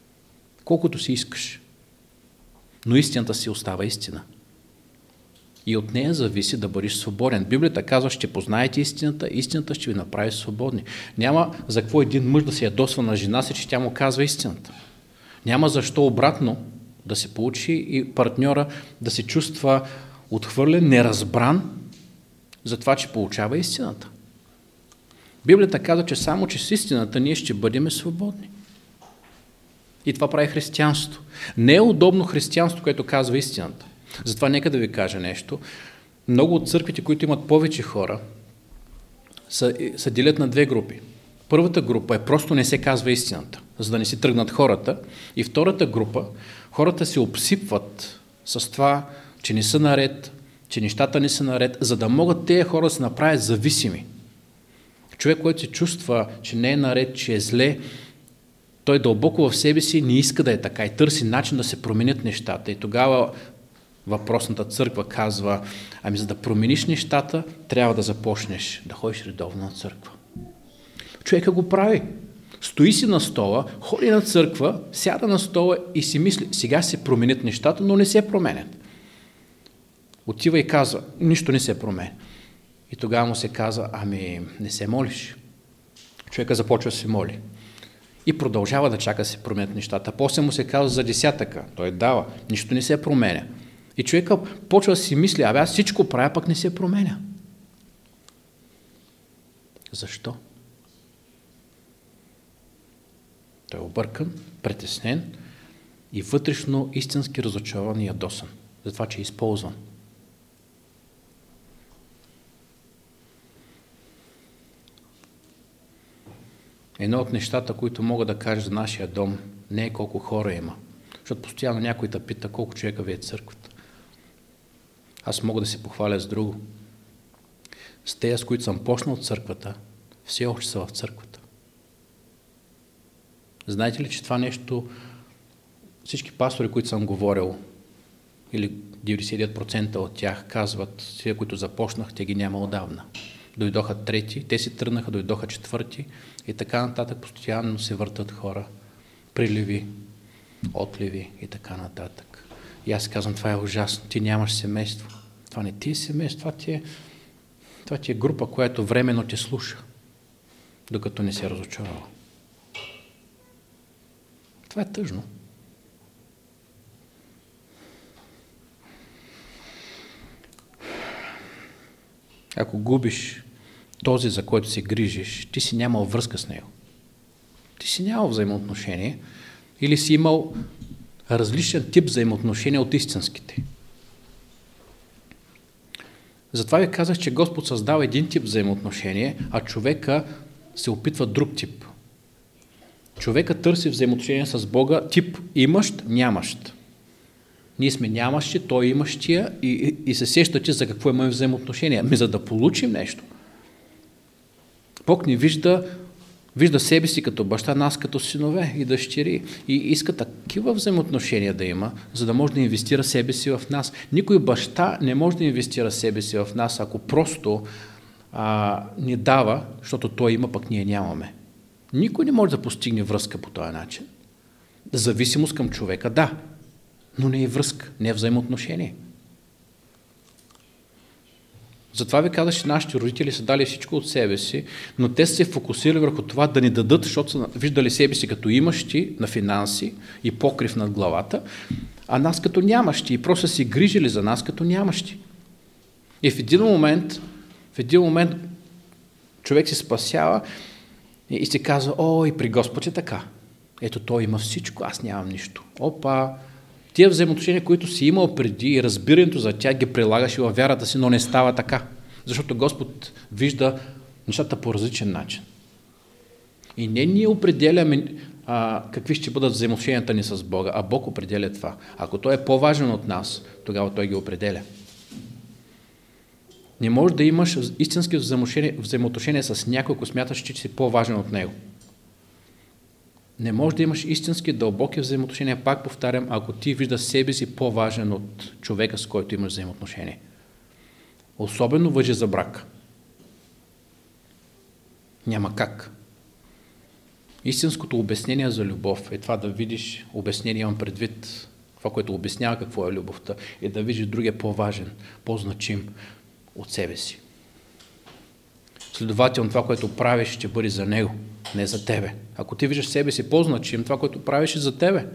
колкото си искаш. Но истината си остава истина. И от нея зависи да бъдеш свободен. Библията казва, ще познаете истината, истината ще ви направи свободни. Няма за какво един мъж да се ядосва на жена си, че тя му казва истината. Няма защо обратно да се получи и партньора да се чувства отхвърлен, неразбран за това, че получава истината. Библията казва, че само че с истината ние ще бъдем свободни. И това прави християнство. Не е удобно християнство, което казва истината. Затова нека да ви кажа нещо. Много от църквите, които имат повече хора, са, са делят на две групи. Първата група е просто не се казва истината, за да не си тръгнат хората. И втората група, хората се обсипват с това, че не са наред, че нещата не са наред, за да могат тези хора да се направят зависими. Човек, който се чувства, че не е наред, че е зле, той дълбоко в себе си не иска да е така и търси начин да се променят нещата. И тогава въпросната църква казва, ами за да промениш нещата, трябва да започнеш да ходиш редовно на църква. Човека го прави. Стои си на стола, ходи на църква, сяда на стола и си мисли, сега се променят нещата, но не се променят. Отива и казва, нищо не се променя. И тогава му се казва, ами не се молиш. Човека започва да се моли. И продължава да чака да се променят нещата. После му се казва за десятъка. Той дава. Нищо не се променя. И човека почва да си мисли, абе аз всичко правя, пък не се променя. Защо? Той е объркан, притеснен и вътрешно истински разочарован и ядосан. За това, че е използван. Едно от нещата, които мога да кажа за нашия дом, не е колко хора има. Защото постоянно някой те пита колко човека ви е църквата. Аз мога да се похваля с друго. С тези, с които съм почнал от църквата, все още са в църквата. Знаете ли, че това нещо, всички пастори, които съм говорил, или деветдесет и девет процента от тях казват, тези, които започнах, те ги няма отдавна. Дойдоха трети, те си тръгнаха, дойдоха четвърти и така нататък постоянно се въртат хора, приливи, отливи и така нататък. И аз казвам, това е ужасно, ти нямаш семейство. Това не ти е семейство, това ти е, това ти е група, която временно те слуша, докато не се разочарова. Това е тъжно. Ако губиш този, за който се грижиш, ти си нямал връзка с него. Ти си нямал взаимоотношение или си имал различен тип взаимоотношения от истинските. Затова ви казах, че Господ създава един тип взаимоотношение, а човека се опитва друг тип. Човека търси взаимоотношение с Бога тип имащ, нямащ. Ние сме нямащи, той имащия и, и, и се сещате за какво имаме взаимоотношения. Ами за да получим нещо. Бог ни вижда, вижда себе си като баща, нас като синове и дъщери. И иска такива взаимоотношения да има, за да може да инвестира себе си в нас. Никой баща не може да инвестира себе си в нас, ако просто а, ни дава, защото той има, пък ние нямаме. Никой не може да постигне връзка по този начин. Зависимост към човека, да, но не е връзка, не е взаимоотношение. Затова ви казах, че нашите родители са дали всичко от себе си, но те са се фокусирали върху това да ни дадат, защото са виждали себе си като имащи на финанси и покрив над главата, а нас като нямащи и просто си грижили за нас като нямащи. И в един момент, в един момент човек се спасява и се казва, о, и при Господ е така. Ето той има всичко, аз нямам нищо. Опа! Тия взаимоотношения, които си имал преди и разбирането за тях ги прилагаш и във вярата си, но не става така. Защото Господ вижда нещата по различен начин. И не ние определяме а, какви ще бъдат взаимоотношенията ни с Бога, а Бог определя това. Ако Той е по-важен от нас, тогава Той ги определя. Не можеш да имаш истински взаимоотношения с някой, ако смяташ, че си по-важен от него. Не можеш да имаш истински дълбоки взаимоотношения, пак повтарям, ако ти виждаш себе си по-важен от човека, с който имаш взаимоотношения. Особено важи за брак. Няма как. Истинското обяснение за любов е това да видиш, обяснение имам предвид, това, което обяснява какво е любовта, е да видиш другия по-важен, по-значим от себе си. Следователно, това, което правиш, ще бъде за него, не за тебе. Ако ти виждаш себе си по-значим, това, което правиш, е за тебе.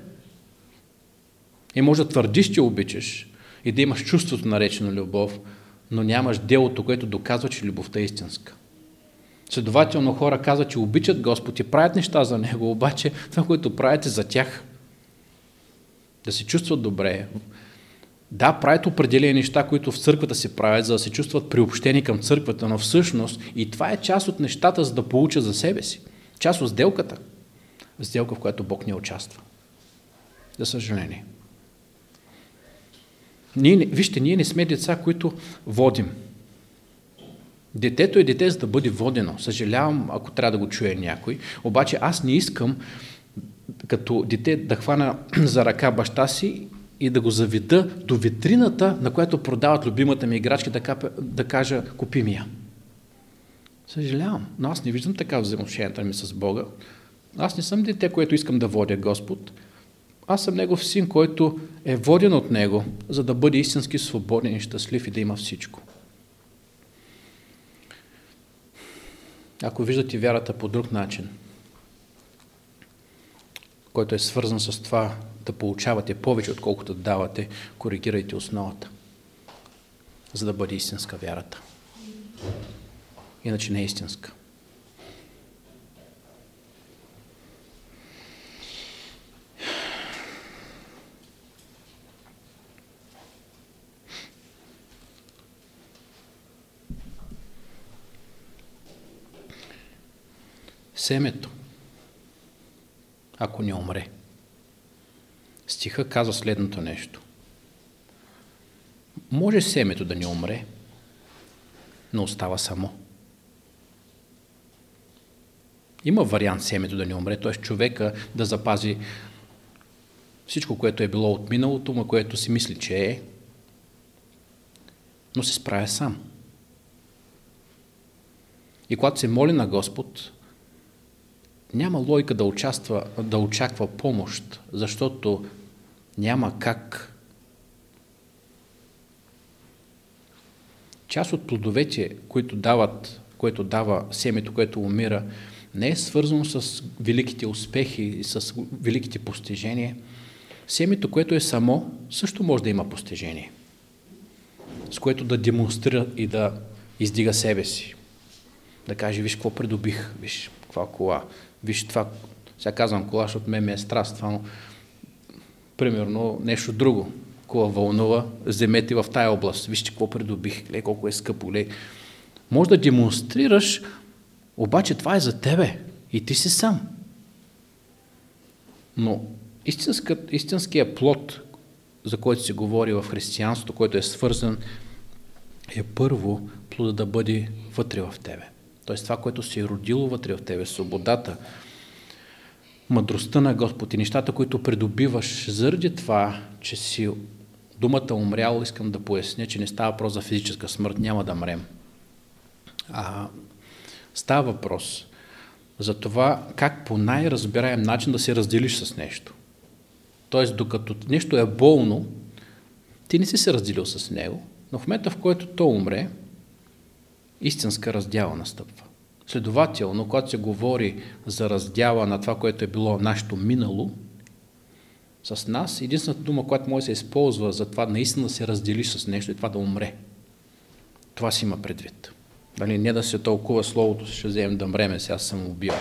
И може да твърдиш, че обичаш и да имаш чувството наречено любов, но нямаш делото, което доказва, че любовта е истинска. Следователно, хора казват, че обичат Господ и правят неща за Него, обаче това, което правят е за тях. Да се чувстват добре. Да, правят определени неща, които в църквата се правят, за да се чувстват приобщени към църквата, но всъщност и това е част от нещата, за да получат за себе си. Част от сделката. Сделка, в която Бог не участва. За съжаление. Ние, вижте, ние не сме деца, които водим. Детето е дете, за да бъде водено. Съжалявам, ако трябва да го чуе някой. Обаче аз не искам като дете да хвана за ръка баща си и да го заведа до витрината, на която продават любимата ми играчка, да, капа, да кажа, купи ми я. Съжалявам, но аз не виждам така взаимоотношенията ми с Бога. Аз не съм дете, което искам да водя Господ. Аз съм Негов син, който е воден от Него, за да бъде истински свободен и щастлив и да има всичко. Ако виждате вярата по друг начин, който е свързан с това да получавате повече, отколкото да давате, коригирайте основата, за да бъде истинска вярата. Иначе не е истинска. Семето, ако не умре. Стиха казва следното нещо. Може семето да не умре, но остава само. Има вариант семето да не умре, т.е. човека да запази всичко, което е било от миналото, но което си мисли, че е, но се справя сам. И когато се моли на Господ, няма логика да, участва, да очаква помощ, защото няма как. Част от плодовете, които дават, което дава семето, което умира, не е свързано с великите успехи и с великите постижения. Семето, което е само, също може да има постижение, с което да демонстрира и да издига себе си. Да каже, виж какво придобих, виж каква кола, виж това, сега казвам кола, защото мен ме е страст, това, но примерно нещо друго, кола вълнува, вземете в тая област, вижте какво придобих, ле, колко е скъпо, ле. Може да демонстрираш, обаче това е за тебе и ти си сам. Но истинският плод, за който се говори в християнството, който е свързан, е първо плода да бъде вътре в тебе. Тоест това, което се е родило вътре в тебе, свободата, мъдростта на Господ и нещата, които придобиваш заради това, че си думата умрял, искам да поясня, че не става въпрос за физическа смърт, няма да мрем. А става въпрос за това как по най-разбираем начин да се разделиш с нещо. Тоест, докато нещо е болно, ти не си се разделил с него, но в момента, в който то умре, истинска раздяла настъпва. Следователно, когато се говори за раздяла на това, което е било нашето минало, с нас единствената дума, която може да се използва за това наистина да се разделиш с нещо, е това да умре. Това си има предвид. Дали, не да се тълкува словото, ще вземем да мреме, сега съм убил.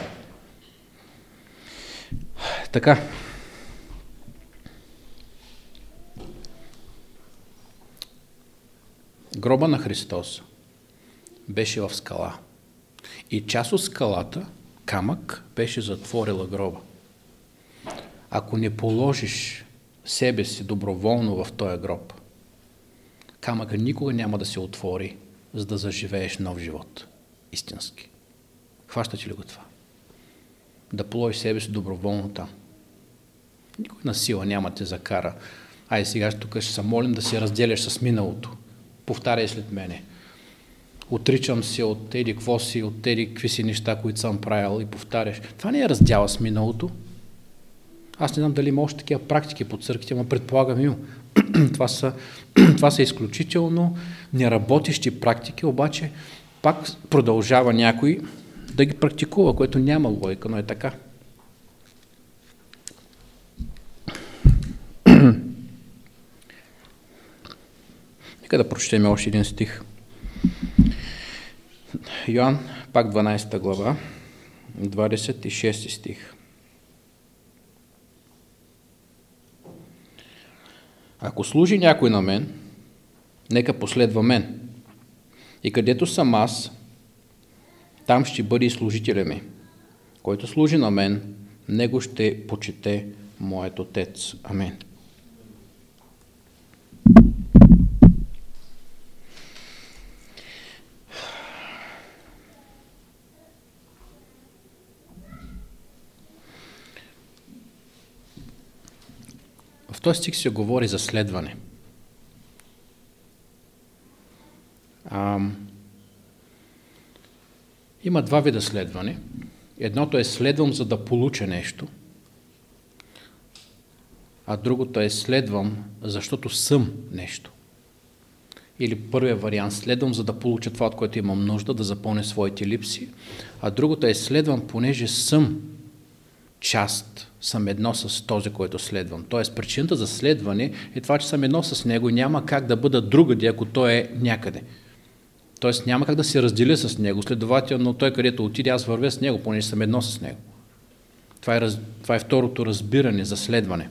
Така. Гроба на Христос беше в скала. И част от скалата, камък, беше затворила гроба. Ако не положиш себе си доброволно в този гроб, камъка никога няма да се отвори, за да заживееш нов живот. Истински. Хващате ли го това? Да положиш себе си доброволно там. Никой на сила няма те закара. Ай, сега тук ще се молим да се разделяш с миналото. Повтаряй след мене. отричам се от еди какво си, от еди какви си неща, които съм правил и повтаряш. Това не е раздяла с миналото. Аз не знам дали има още такива практики по църквите, но предполагам има. това, са, това са изключително неработещи практики, обаче пак продължава някой да ги практикува, което няма логика, но е така. Нека да прочетем още един стих. Йоан, пак дванадесета глава, двадесет и шести стих. Ако служи някой на мен, нека последва мен. И където съм аз, там ще бъде и служителя ми. Който служи на мен, него ще почете моят Отец. Амин. В този стих се говори за следване. А, има два вида следване. Едното е следвам, за да получа нещо, а другото е следвам, защото съм нещо. Или първия вариант, следвам, за да получа това, от което имам нужда, да запълня своите липси, а другото е следвам, понеже съм част, съм едно с този, който следвам. Тоест, причината за следване е това, че съм едно с него и няма как да бъда другаде, ако той е някъде. Тоест, няма как да се разделя с него. Следователно, той където отиде, аз вървя с него, понеже съм едно с него. Това е, раз... това е второто разбиране за следване.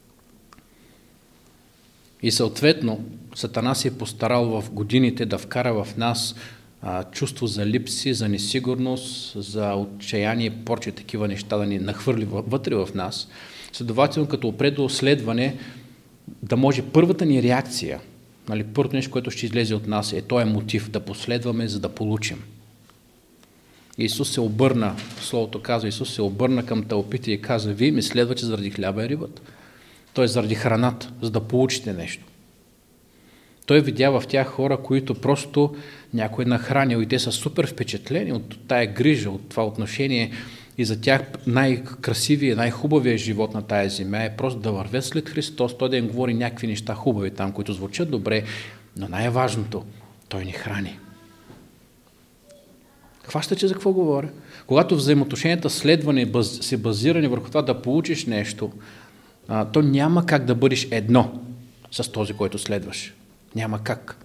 И съответно, Сатана се е постарал в годините да вкара в нас а, чувство за липси, за несигурност, за отчаяние и прочие такива неща да ни нахвърли вътре в нас. Следователно, като опре до следване, да може първата ни реакция, нали, първото нещо, което ще излезе от нас, е този мотив да последваме, за да получим. Исус се обърна, Словото казва, Исус се обърна към тълпите и каза: вие ми следвате заради хляба и рибата. Т.е. заради храната, за да получите нещо. Той видя в тях хора, които просто някой нахранил и те са супер впечатлени от тая грижа, от това отношение и за тях най-красивия, най-хубавия живот на тая земя е просто да вървят след Христос, той да им говори някакви неща хубави там, които звучат добре, но най-важното, той ни храни. Хващате за какво говоря? Когато взаимоотношенията следване се базирани върху това да получиш нещо, то няма как да бъдеш едно с този, който следваш. Няма как.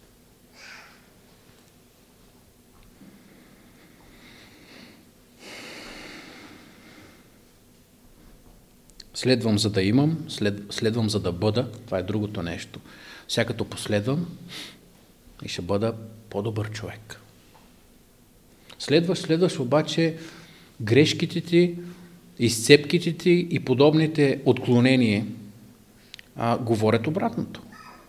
Следвам, за да имам, след, следвам, за да бъда. Това е другото нещо. Сега като последвам и ще бъда по-добър човек. Следваш, следваш обаче грешките ти, изцепките ти и подобните отклонения а, говорят обратното.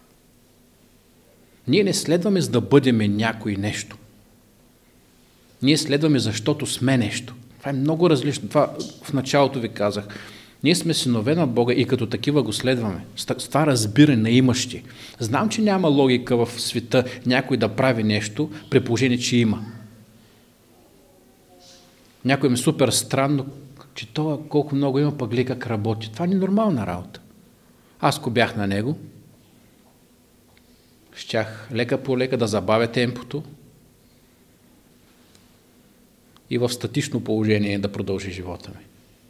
Ние не следваме, за да бъдем някой нещо. Ние следваме, защото сме нещо. Това е много различно. Това в началото ви казах. Ние сме синове на Бога и като такива го следваме. С това разбиране на имащи. Знам, че няма логика в света някой да прави нещо, при положение, че има. Някой ми е супер странно, че това колко много има, пък гледа как работи. Това не е нормална работа. Аз ако бях на него, щях лека по лека да забавя темпото и в статично положение да продължи живота ми.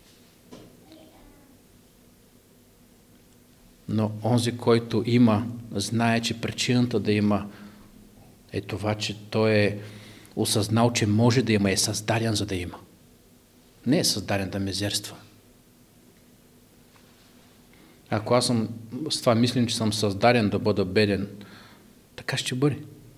Но онзи, който има, знае, че причината да има е това, че той е осъзнал, че може да има, е създаден, за да има. Не е създаден да мизерства. Ако аз съм с това мислим, че съм създаден да бъда беден, така ще бъде.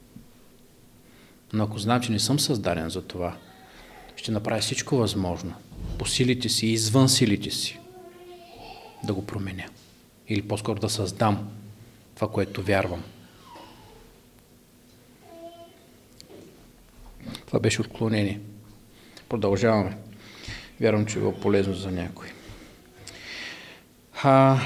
Но ако знам, че не съм създаден за това, ще направя всичко възможно, по силите си, извън силите си, да го променя. Или по-скоро да създам това, което вярвам. Това беше отклонение. Продължаваме. Вярвам, че е било полезно за някой. А...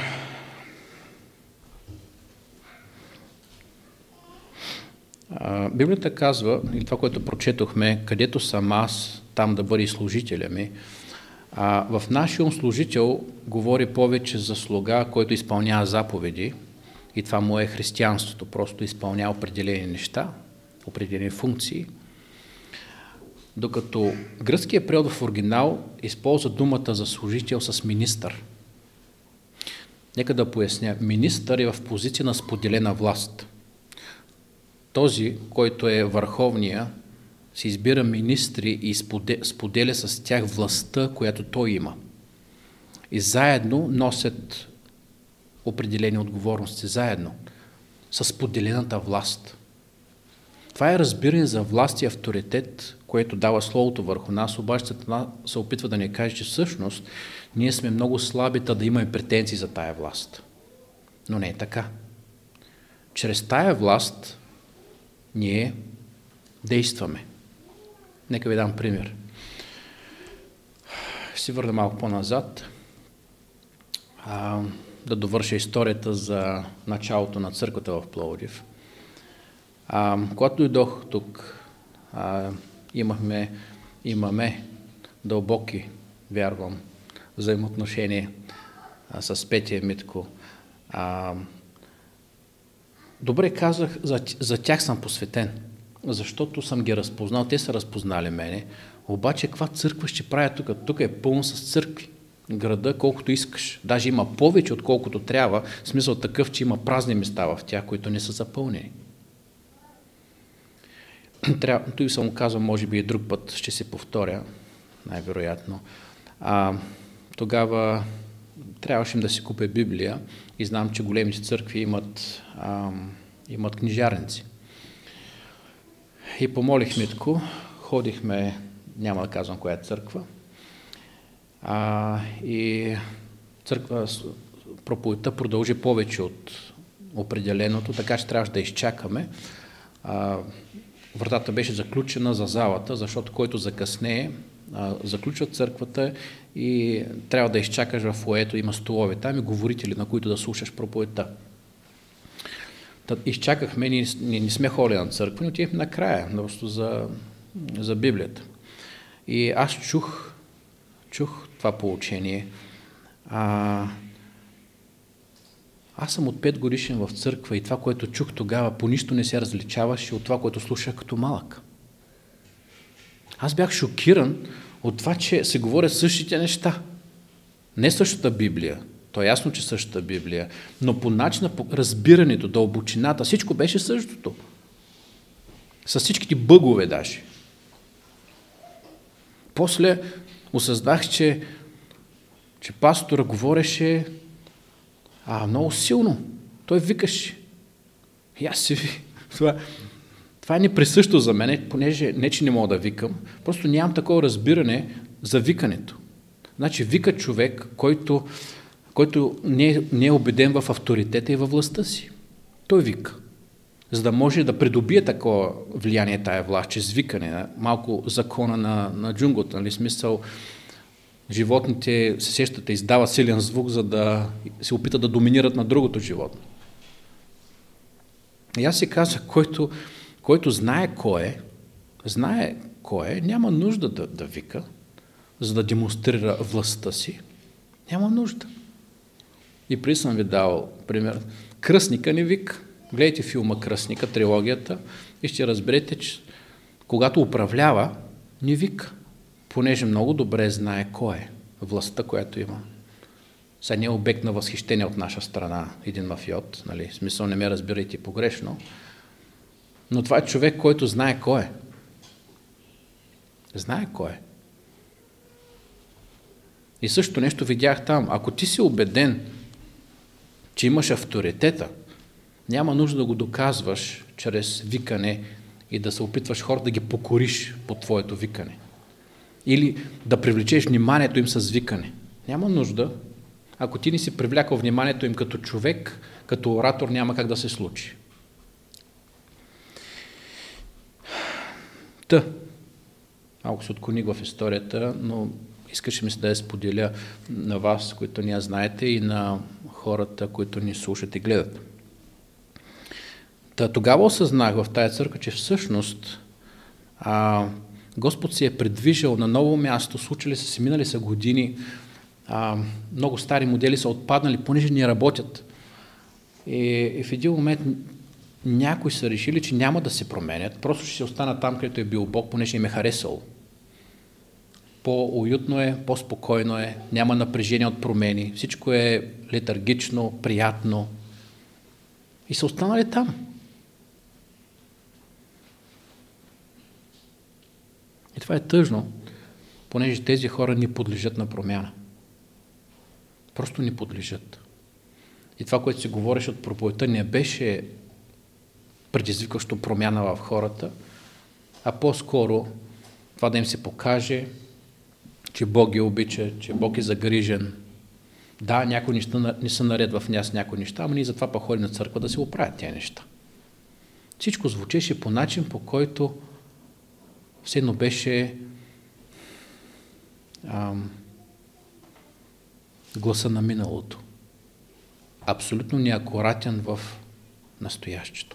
Библията казва, и това, което прочетохме, където съм аз, там да бъде служителя ми. А, в нашия ум служител говори повече за слуга, който изпълнява заповеди, и това му е християнството, просто изпълнява определени неща, определени функции. Докато гръцкият превод в оригинал използва думата за служител с министър. Нека да поясня. Министър е в позиция на споделена власт. Този, който е върховния, се избира министри и споделя с тях властта, която той има. И заедно носят определени отговорности, заедно, с споделената власт. Това е разбиране за власт и авторитет, което дава Словото върху нас, обаче Сатана се опитва да ни каже, че всъщност ние сме много слаби, да имаме претенции за тая власт. Но не е така. Чрез тая власт ние действаме. Нека ви дам пример. Ще си върна малко по-назад, а, да довърша историята за началото на църквата в Пловдив. А, когато дойдох тук, а, имахме, имаме дълбоки, вярвам, взаимоотношения а, с Петя Митко. А, добре казах, за, за тях съм посветен, защото съм ги разпознал, те са разпознали мене, обаче каква църква ще правя тук? Тук е пълно с църкви. Града колкото искаш. Даже има повече, отколкото трябва, в смисъл такъв, че има празни места в тях, които не са запълнени. Трябва, той съм казал, може би и друг път ще се повторя, най-вероятно. А, тогава трябваше им да си купя Библия и знам, че големите църкви имат, а, имат книжарници. И помолих Митко, ходихме, няма да казвам коя е църква, а, и църква, проповедта продължи повече от определеното, така че трябваше да изчакаме. А, вратата беше заключена за залата, защото който закъснее, а, заключва църквата и трябва да изчакаш в фоето, има столове там и говорители, на които да слушаш проповедта. Изчакахме, ние не, не сме ходили на църква, но отидехме накрая, просто за, за Библията. И аз чух, чух това поучение. А, аз съм от пет годишен в църква и това, което чух тогава, по нищо не се различаваше от това, което слушах като малък. Аз бях шокиран от това, че се говорят същите неща. Не същата Библия. То е ясно, че същата Библия, но по начина, по разбирането, дълбочината, всичко беше същото. С всичките бъгове даже. После осъзнах, че, че пастора говореше а, много силно. Той викаше. И аз си ви. Това, това е неприсъщо за мен, понеже не, че не мога да викам, просто нямам такова разбиране за викането. Значи вика човек, който който не е, не е убеден в авторитета и във властта си. Той вика. За да може да придобие такова влияние тая власт, чрез викане, малко закона на, на джунглата, нали, смисъл, животните се сещат, издават силен звук, за да се опитат да доминират на другото животно. И аз си казах, който, който знае кой е, знае кой е, няма нужда да, да вика, за да демонстрира властта си. Няма нужда. И преди съм ви дал пример. Кръстника не вика. Гледайте филма Кръстника, трилогията, и ще разберете, че когато управлява, не вика, понеже много добре знае кой е властта, която има. Сега не е обект на възхищение от наша страна един мафиот, нали? В смисъл, не ме разбирайте погрешно, но това е човек, който знае кой е. Знае кой е. И също нещо видях там. Ако ти си убеден, че имаш авторитета, няма нужда да го доказваш чрез викане и да се опитваш хора да ги покориш по твоето викане. Или да привлечеш вниманието им с викане. Няма нужда. Ако ти не си привлякал вниманието им като човек, като оратор, няма как да се случи. Та, малко се отклоних в историята, но искаше ми се да я споделя на вас, които не я знаете, и на хората, които ни слушат и гледат. Та, тогава осъзнах в тая църква, че всъщност а, Господ се е придвижил на ново място, случили са се, минали са години, а, много стари модели са отпаднали, понеже не работят. И, и в един момент някои са решили, че няма да се променят, просто ще се останат там, където е бил Бог, понеже им е харесал. По-уютно е, по-спокойно е, няма напрежение от промени, всичко е летаргично, приятно. И са останали там. И това е тъжно, понеже тези хора не подлежат на промяна. Просто не подлежат. И това, което си говориш от проповедта, не беше предизвикващо промяна в хората, а по-скоро това да им се покаже, че Бог ги обича, че Бог е загрижен. Да, някои неща не са наред в нас, някои неща, ама ние затова пък ходим на църква да се оправят тези неща. Всичко звучеше по начин, по който все едно беше ам, гласа на миналото. Абсолютно неакуратен в настоящето.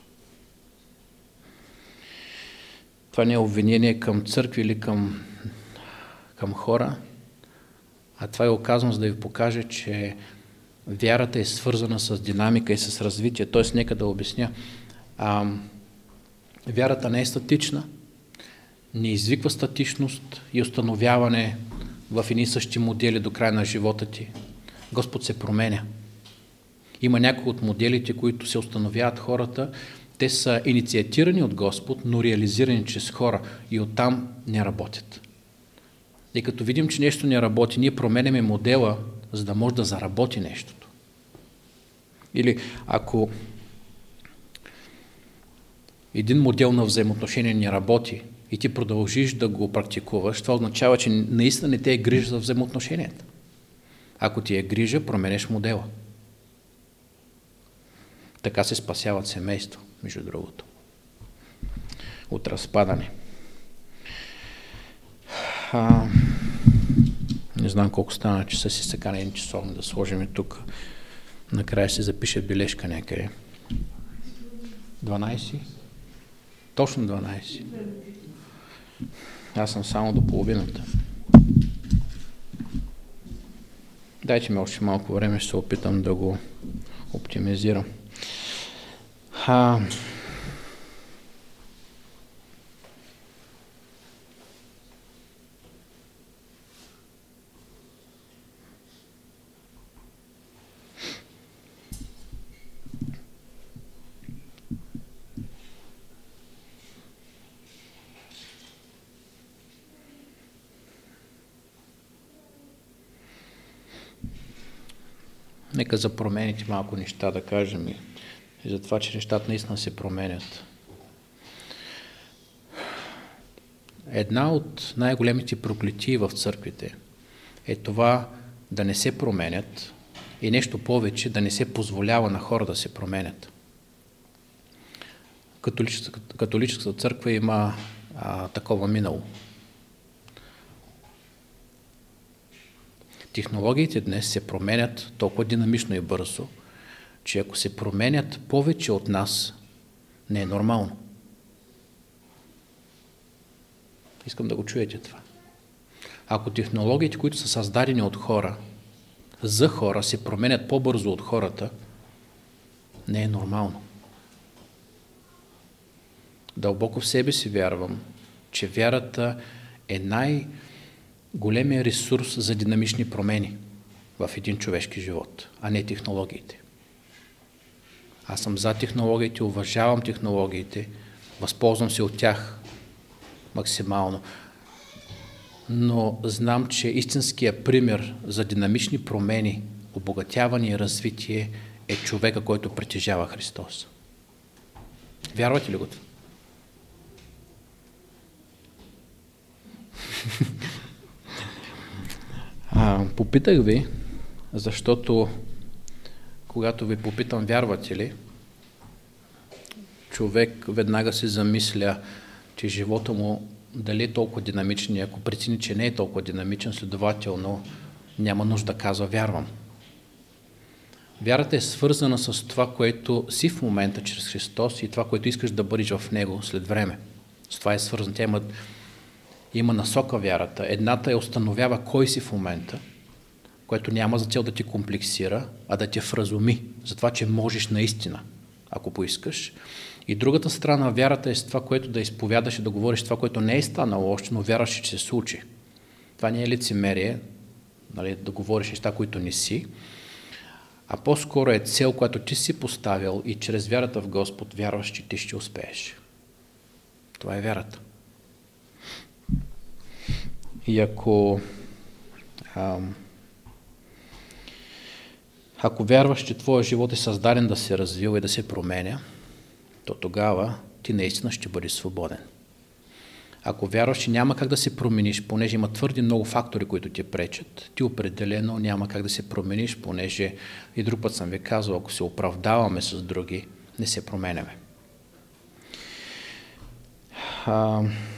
Това не е обвинение към църкви или към, към хора, а това е оказано, за да ви покаже, че вярата е свързана с динамика и с развитие. Тоест, нека да обясня. А, вярата не е статична, не извиква статичност и установяване в едни същи модели до края на живота ти. Господ се променя. Има някои от моделите, които се установяват хората, те са инициатирани от Господ, но реализирани чрез хора и оттам не работят. И като видим, че нещо не работи, ние променяме модела, за да може да заработи нещото. Или ако един модел на взаимоотношение не работи и ти продължиш да го практикуваш, това означава, че наистина не те е грижа за взаимоотношенията. Ако ти е грижа, променеш модела. Така се спасяват семейства, между другото, от разпадане. А, не знам колко стана часа, си сега на един часовник да сложим тук. Накрая се запише бележка някъде. дванайсет? Точно дванайсет. Аз съм само до половината. Дайте ми още малко време, ще се опитам да го оптимизирам. А... Нека за промените малко неща да кажем и, и за това, че нещата наистина се променят. Една от най-големите проклетии в църквите е това да не се променят и нещо повече да не се позволява на хора да се променят. Католическата, католическата църква има а, такова минало. Технологиите днес се променят толкова динамично и бързо, че ако се променят повече от нас, не е нормално. Искам да го чуете това. Ако технологиите, които са създадени от хора, за хора, се променят по-бързо от хората, не е нормално. Дълбоко в себе си вярвам, че вярата е най- големия ресурс за динамични промени в един човешки живот, а не технологиите. Аз съм за технологиите, уважавам технологиите, възползвам се от тях максимално, но знам, че истинският пример за динамични промени, обогатяване и развитие е човека, който притежава Христос. Вярвате ли го това? А, попитах ви, защото когато ви попитам вярвате ли, човек веднага се замисля, че живота му дали е толкова динамичен, ако прецени, че не е толкова динамичен, следователно няма нужда да казва вярвам. Вярата е свързана с това, което си в момента чрез Христос и това, което искаш да бъдеш в Него след време. С това е свързана. Тя има, има насока вярата. Едната е установява кой си в момента, което няма за цел да ти комплексира, а да те вразуми за това, че можеш наистина, ако поискаш. И другата страна, вярата е с това, което да изповядаш и да говориш това, което не е станало още, но вярваш, че се случи. Това не е лицемерие, нали, да говориш неща, които не си, а по-скоро е цел, която ти си поставил и чрез вярата в Господ вярваш, че ти ще успееш. Това е вярата. И ако ам, ако вярваш, че твоя живот е създаден да се развива и да се променя, то тогава ти наистина ще бъдеш свободен. Ако вярваш, че няма как да се промениш, понеже има твърде много фактори, които ти пречат, ти определено няма как да се промениш, понеже и друг път съм ви казал, ако се оправдаваме с други, не се променяме. А...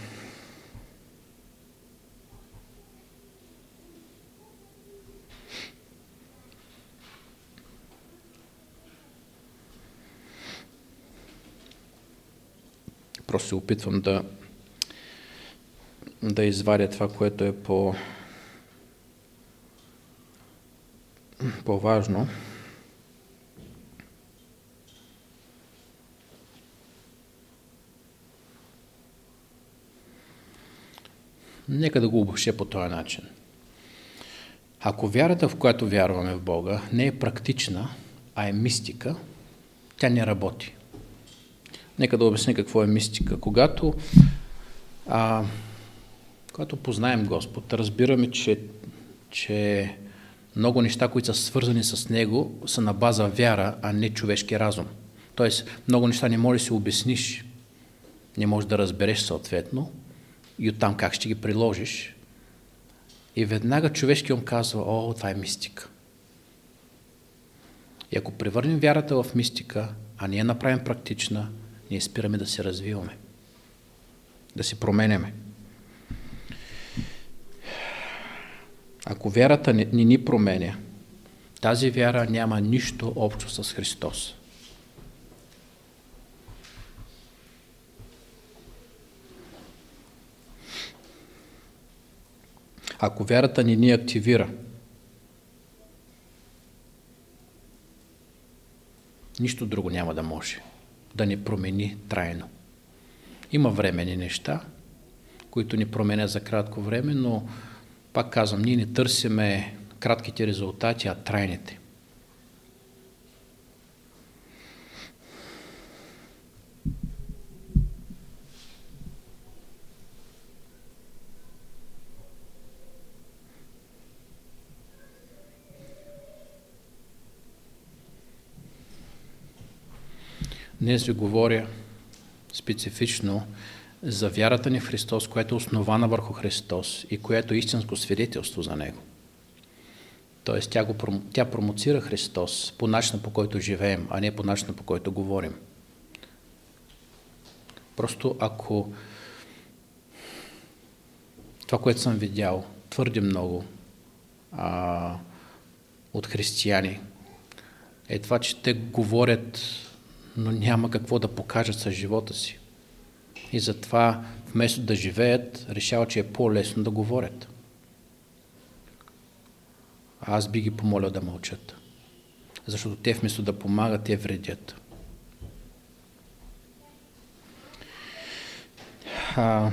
Просто се опитвам да да извадя това, което е по, по-важно. Нека да го обобщя по този начин. Ако вярата, в която вярваме в Бога, не е практична, а е мистика, тя не работи. Нека да обясня какво е мистика. Когато а, Когато познаем Господ, разбираме, че, че много неща, които са свързани с Него, са на база вяра, а не човешки разум. Тоест, много неща не можеш да си обясниш, не можеш да разбереш съответно и оттам как ще ги приложиш. И веднага човешки ум казва, о, това е мистика. И ако превърнем вярата в мистика, а ние направим практична, ние спираме да се развиваме, да се променяме. Ако вярата не ни, ни променя, тази вяра няма нищо общо с Христос. Ако вярата ни ни активира, нищо друго няма да може да ни промени трайно. Има временни неща, които ни променят за кратко време, но пак казвам, ние не търсиме кратките резултати, а трайните. Днес ви говоря специфично за вярата ни в Христос, която е основана върху Христос и която е истинско свидетелство за Него. Тоест, тя, го, тя промоцира Христос по начина, по който живеем, а не по начина, по който говорим. Просто ако това, което съм видял твърде много а, от християни, е това, че те говорят, но няма какво да покажат с живота си. И затова, вместо да живеят, решават, че е по-лесно да говорят. Аз би ги помолял да мълчат. Защото те вместо да помагат, те вредят. А...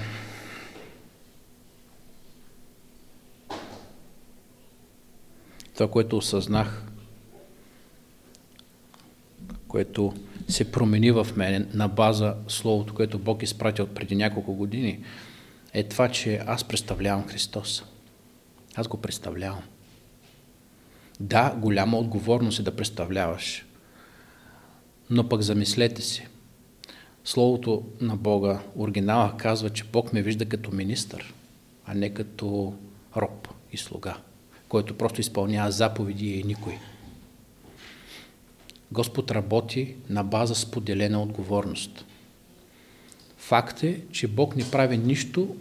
Това, което осъзнах, което се промени в мен на база Словото, което Бог изпратил преди няколко години, е това, че аз представлявам Христос. Аз го представлявам. Да, голяма отговорност е да представляваш, но пък замислете си. Словото на Бога, оригинала, казва, че Бог ме вижда като министър, а не като роб и слуга, който просто изпълнява заповеди и никой. Господ работи на база споделена отговорност. Факт е, че Бог не прави нищо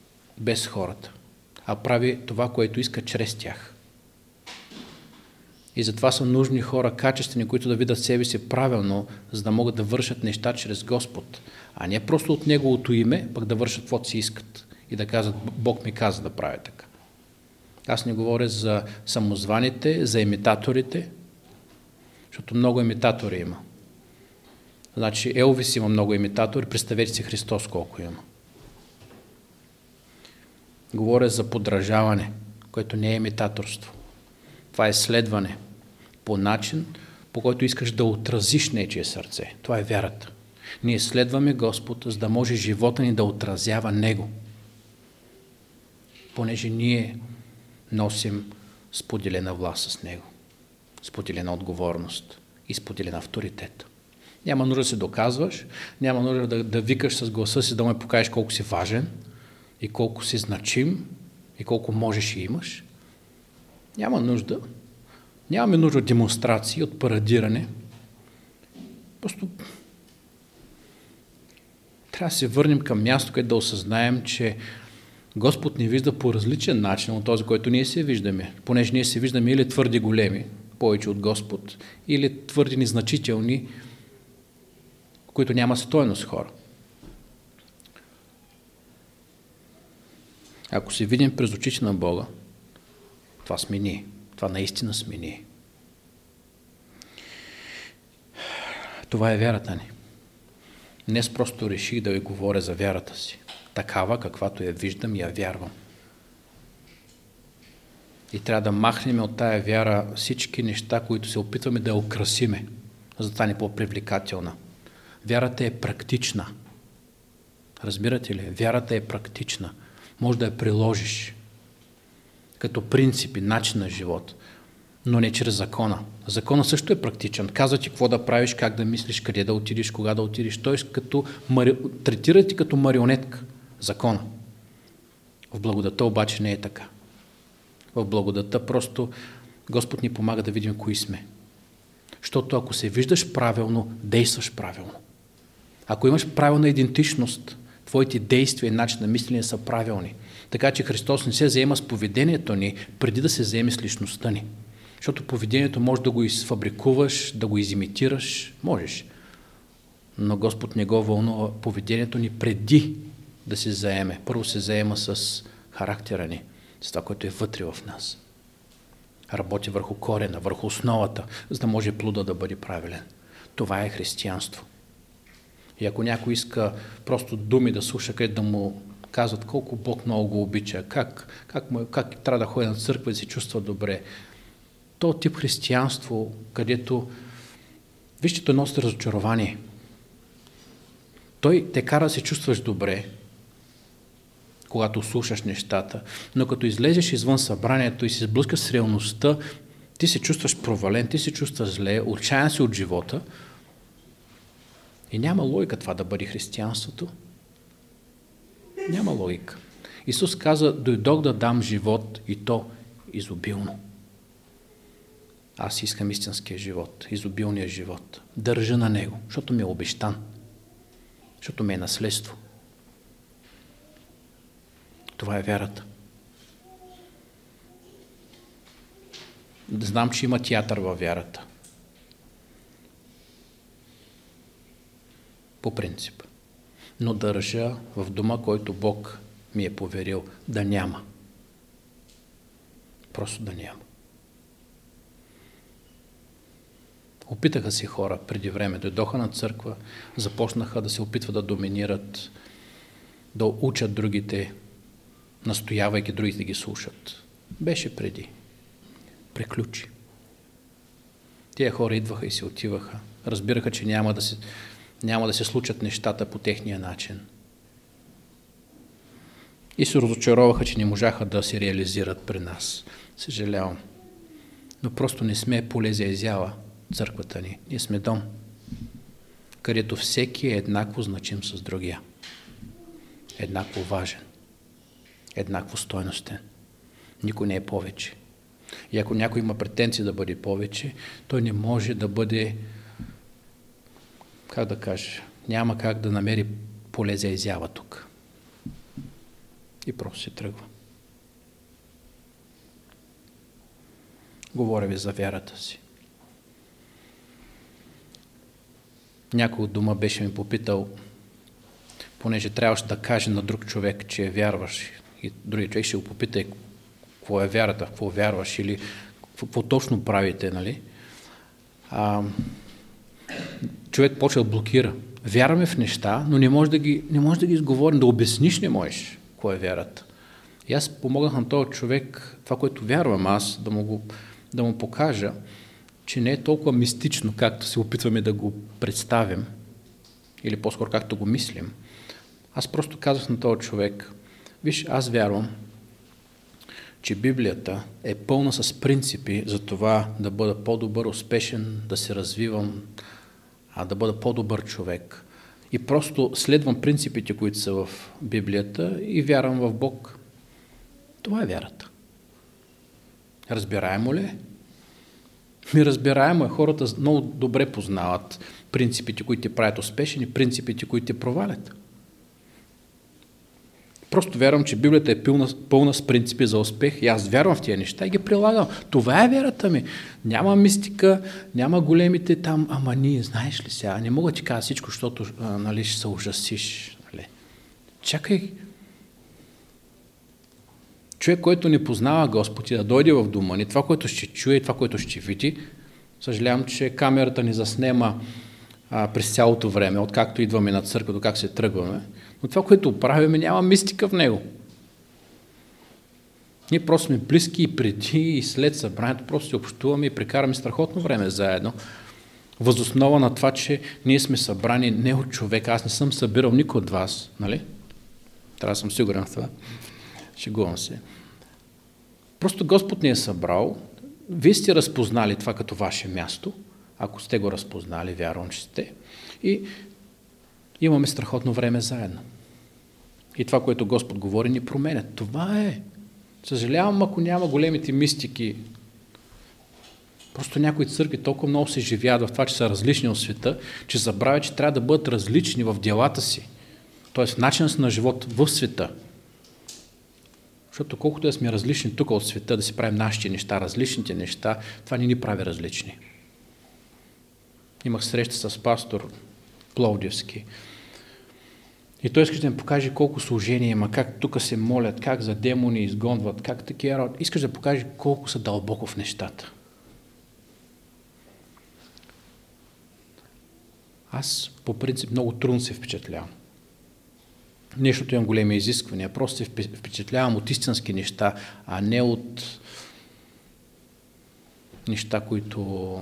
без хората, а прави това, което иска чрез тях. И затова са нужни хора качествени, които да видят себе си правилно, за да могат да вършат неща чрез Господ, а не просто от Неговото име, пък да вършат каквото си искат и да казват, Бог ми каза да правя така. Аз не говоря за самозваните, за имитаторите, защото много имитатори има. Значи Елвис има много имитатори, представете си Христос колко има. Говоря за подражаване, което не е имитаторство. Това е следване по начин, по който искаш да отразиш нечие сърце. Това е вярата. Ние следваме Господ, за да може живота ни да отразява Него. Понеже ние носим споделена власт с Него, споделена отговорност и споделен авторитет. Няма нужда да се доказваш, няма нужда да, да викаш с гласа си, да ме покажеш колко си важен и колко си значим и колко можеш и имаш. Няма нужда. Нямаме нужда от демонстрации, от парадиране. Просто трябва да се върнем към място, където да осъзнаем, че Господ ни вижда по различен начин от този, който ние се виждаме. Понеже ние се виждаме или твърди големи, повече от Господ, или твърди незначителни, които няма стойност хора. Ако се видим през очите на Бога, това сме ние. Това наистина сме ние. Това е вярата ни. Днес просто реших да ви говоря за вярата си. Такава, каквато я виждам и я вярвам. И трябва да махнем от тая вяра всички неща, които се опитваме да я украсиме, за да стане по-привлекателна. Вярата е практична. Разбирате ли? Вярата е практична. Може да я приложиш като принципи, начин на живот, но не чрез закона. Закона също е практичен. Казва ти какво да правиш, как да мислиш, къде да отидеш, кога да отидеш. Той като мари... третира ти като марионетка закона. В благодата обаче не е така. В благодата просто Господ ни помага да видим кои сме. Защото ако се виждаш правилно, действаш правилно. Ако имаш правилна идентичност, твоите действия и начин на мислене са правилни. Така че Христос не се заема с поведението ни, преди да се заеме с личността ни. Защото поведението може да го изфабрикуваш, да го изимитираш, можеш. Но Господ не го вълнува поведението ни преди да се заеме. Първо се заема с характера ни, с това, което е вътре в нас. Работи върху корена, върху основата, за да може плода да бъде правилен. Това е християнство. И ако някой иска просто думи да слуша, където да му казват колко Бог много го обича, как, как, му, как трябва да ходи на църква и да се чувства добре, то тип християнство, където вижте, той носи разочарование. Той те кара да се чувстваш добре, когато слушаш нещата, но като излезеш извън събранието и се сблъскаш с реалността, ти се чувстваш провален, ти се чувстваш зле, отчаян си от живота и няма логика това да бъде християнството. Няма логика. Исус каза, дойдох да дам живот и то изобилно. Аз искам истинския живот, изобилния живот. Държа на него, защото ми е обещан, защото ми е наследство. Това е вярата. Знам, че има театър във вярата. По принцип. Но държа в дома, който Бог ми е поверил, да няма. Просто да няма. Опитаха си хора преди време, дойдоха на църква, започнаха да се опитват да доминират, да учат другите, настоявайки другите да ги слушат. Беше преди. Приключи. Тия хора идваха и се отиваха. Разбираха, че няма да се, няма да се случат нещата по техния начин. И се разочароваха, че не можаха да се реализират при нас. Съжалявам. Но просто не сме поле за изява църквата ни. Ние сме дом, където всеки е еднакво значим с другия. Еднакво важен. Еднакво стойностен. Никой не е повече. И ако някой има претенции да бъде повече, той не може да бъде, как да кажа, няма как да намери поле за изява тук. И просто се тръгва. Говоря ви за вярата си. Някой от дома беше ми попитал, понеже трябваше да каже на друг човек, че е вярваш, и другия човек ще го попита какво е вярата, какво вярваш или какво, какво точно правите, нали? А, човек почва да блокира. Вярваме в неща, но не може да ги, не може да ги изговорим, да обясниш не можеш какво е вярата. И аз помогнах на този човек, това, което вярвам аз, да му, го, да му покажа, че не е толкова мистично, както се опитваме да го представим, или по-скоро както го мислим. Аз просто казах на този човек, виж, аз вярвам, че Библията е пълна с принципи за това да бъда по-добър, успешен, да се развивам, а да бъда по-добър човек. И просто следвам принципите, които са в Библията и вярвам в Бог. Това е вярата. Разбираемо ли е? Ми разбираемо е. Хората много добре познават принципите, които те правят успешен и принципите, които те провалят. Просто вярвам, че Библията е пълна, пълна с принципи за успех и аз вярвам в тия неща и ги прилагам. Това е вярата ми. Няма мистика, няма големите там, ама ние, знаеш ли сега, не мога да ти кажа всичко, защото а, нали, ще се ужасиш. Нали. Чакай. Човек, който не познава Господ и да дойде в дома ни, това, което ще чуе и това, което ще види, съжалявам, че камерата ни заснема а, през цялото време, откакто идваме на църква, до как се тръгваме. Но това, което правиме, няма мистика в него. Ние просто сме близки и преди, и след събранието, просто се общуваме и прекараме страхотно време заедно. Възоснова на това, че ние сме събрани не от човека, аз не съм събирал никой от вас, нали? Трябва да съм сигурен в това. Шегувам се. Просто Господ ни е събрал, вие сте разпознали това като ваше място, ако сте го разпознали, вярвам, че сте, и имаме страхотно време заедно. И това, което Господ говори, ни променя. Това е. Съжалявам, ако няма големите мистики. Просто някои църкви толкова много се живеят в това, че са различни от света, че забравят, че трябва да бъдат различни в делата си. Тоест в начина си на живот в света. Защото колкото да сме различни тук от света, да си правим нашите неща, различните неща, това не ни прави различни. Имах среща с пастор Пловдивски. И той искаше да ми покаже колко служения има, как тук се молят, как за демони изгонват, как такива работи. Искаш да покаже колко са дълбоко в нещата. Аз по принцип много трудно се впечатлявам. Нещото имам големи изисквания, просто се впечатлявам от истински неща, а не от неща, които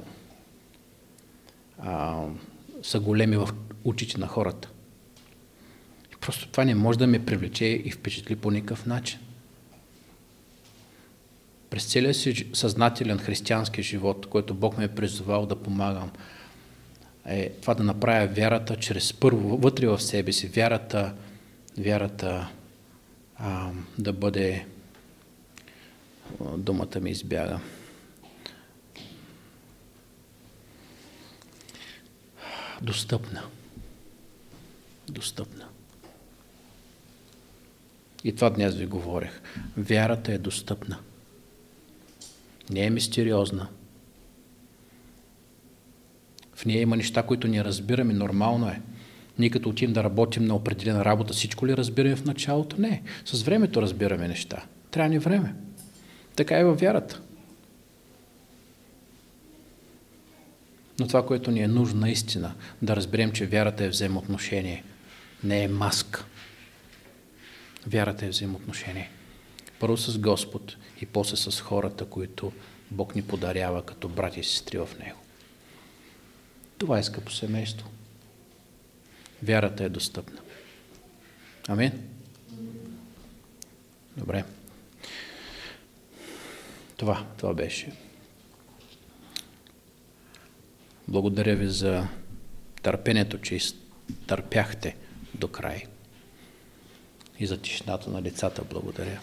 а, са големи в очите на хората. И просто това не може да ме привлече и впечатли по никакъв начин. През целия си съзнателен християнски живот, който Бог ме е призовал да помагам, е това да направя вярата чрез първо, вътре в себе си, вярата, вярата а, да бъде, думата ми избяга, достъпна. Достъпна. И това днес ви говорех. Вярата е достъпна. Не е мистериозна. В нея има неща, които ние разбираме, нормално е. Ние като отидем да работим на определена работа, всичко ли разбираме в началото? Не. С времето разбираме неща. Трябва ни време. Така е във вярата. Но това, което ни е нужно наистина, да разберем, че вярата е взаимоотношение, не е маска. Вярата е взаимоотношение. Първо с Господ и после с хората, които Бог ни подарява като брати и сестри в Него. Това е скъпо семейство. Вярата е достъпна. Амин? Добре. Това, това беше. Благодаря ви за търпението, че търпяхте до край. И за тишината на лицата благодаря.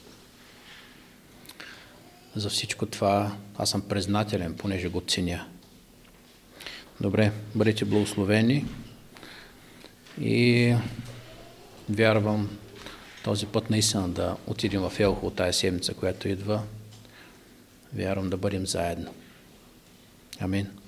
За всичко това аз съм признателен, понеже го ценя. Добре, бъдете благословени и вярвам този път наистина да отидем в Елхово тази седмица, която идва, Вярвам да бъдем заедно. Амин.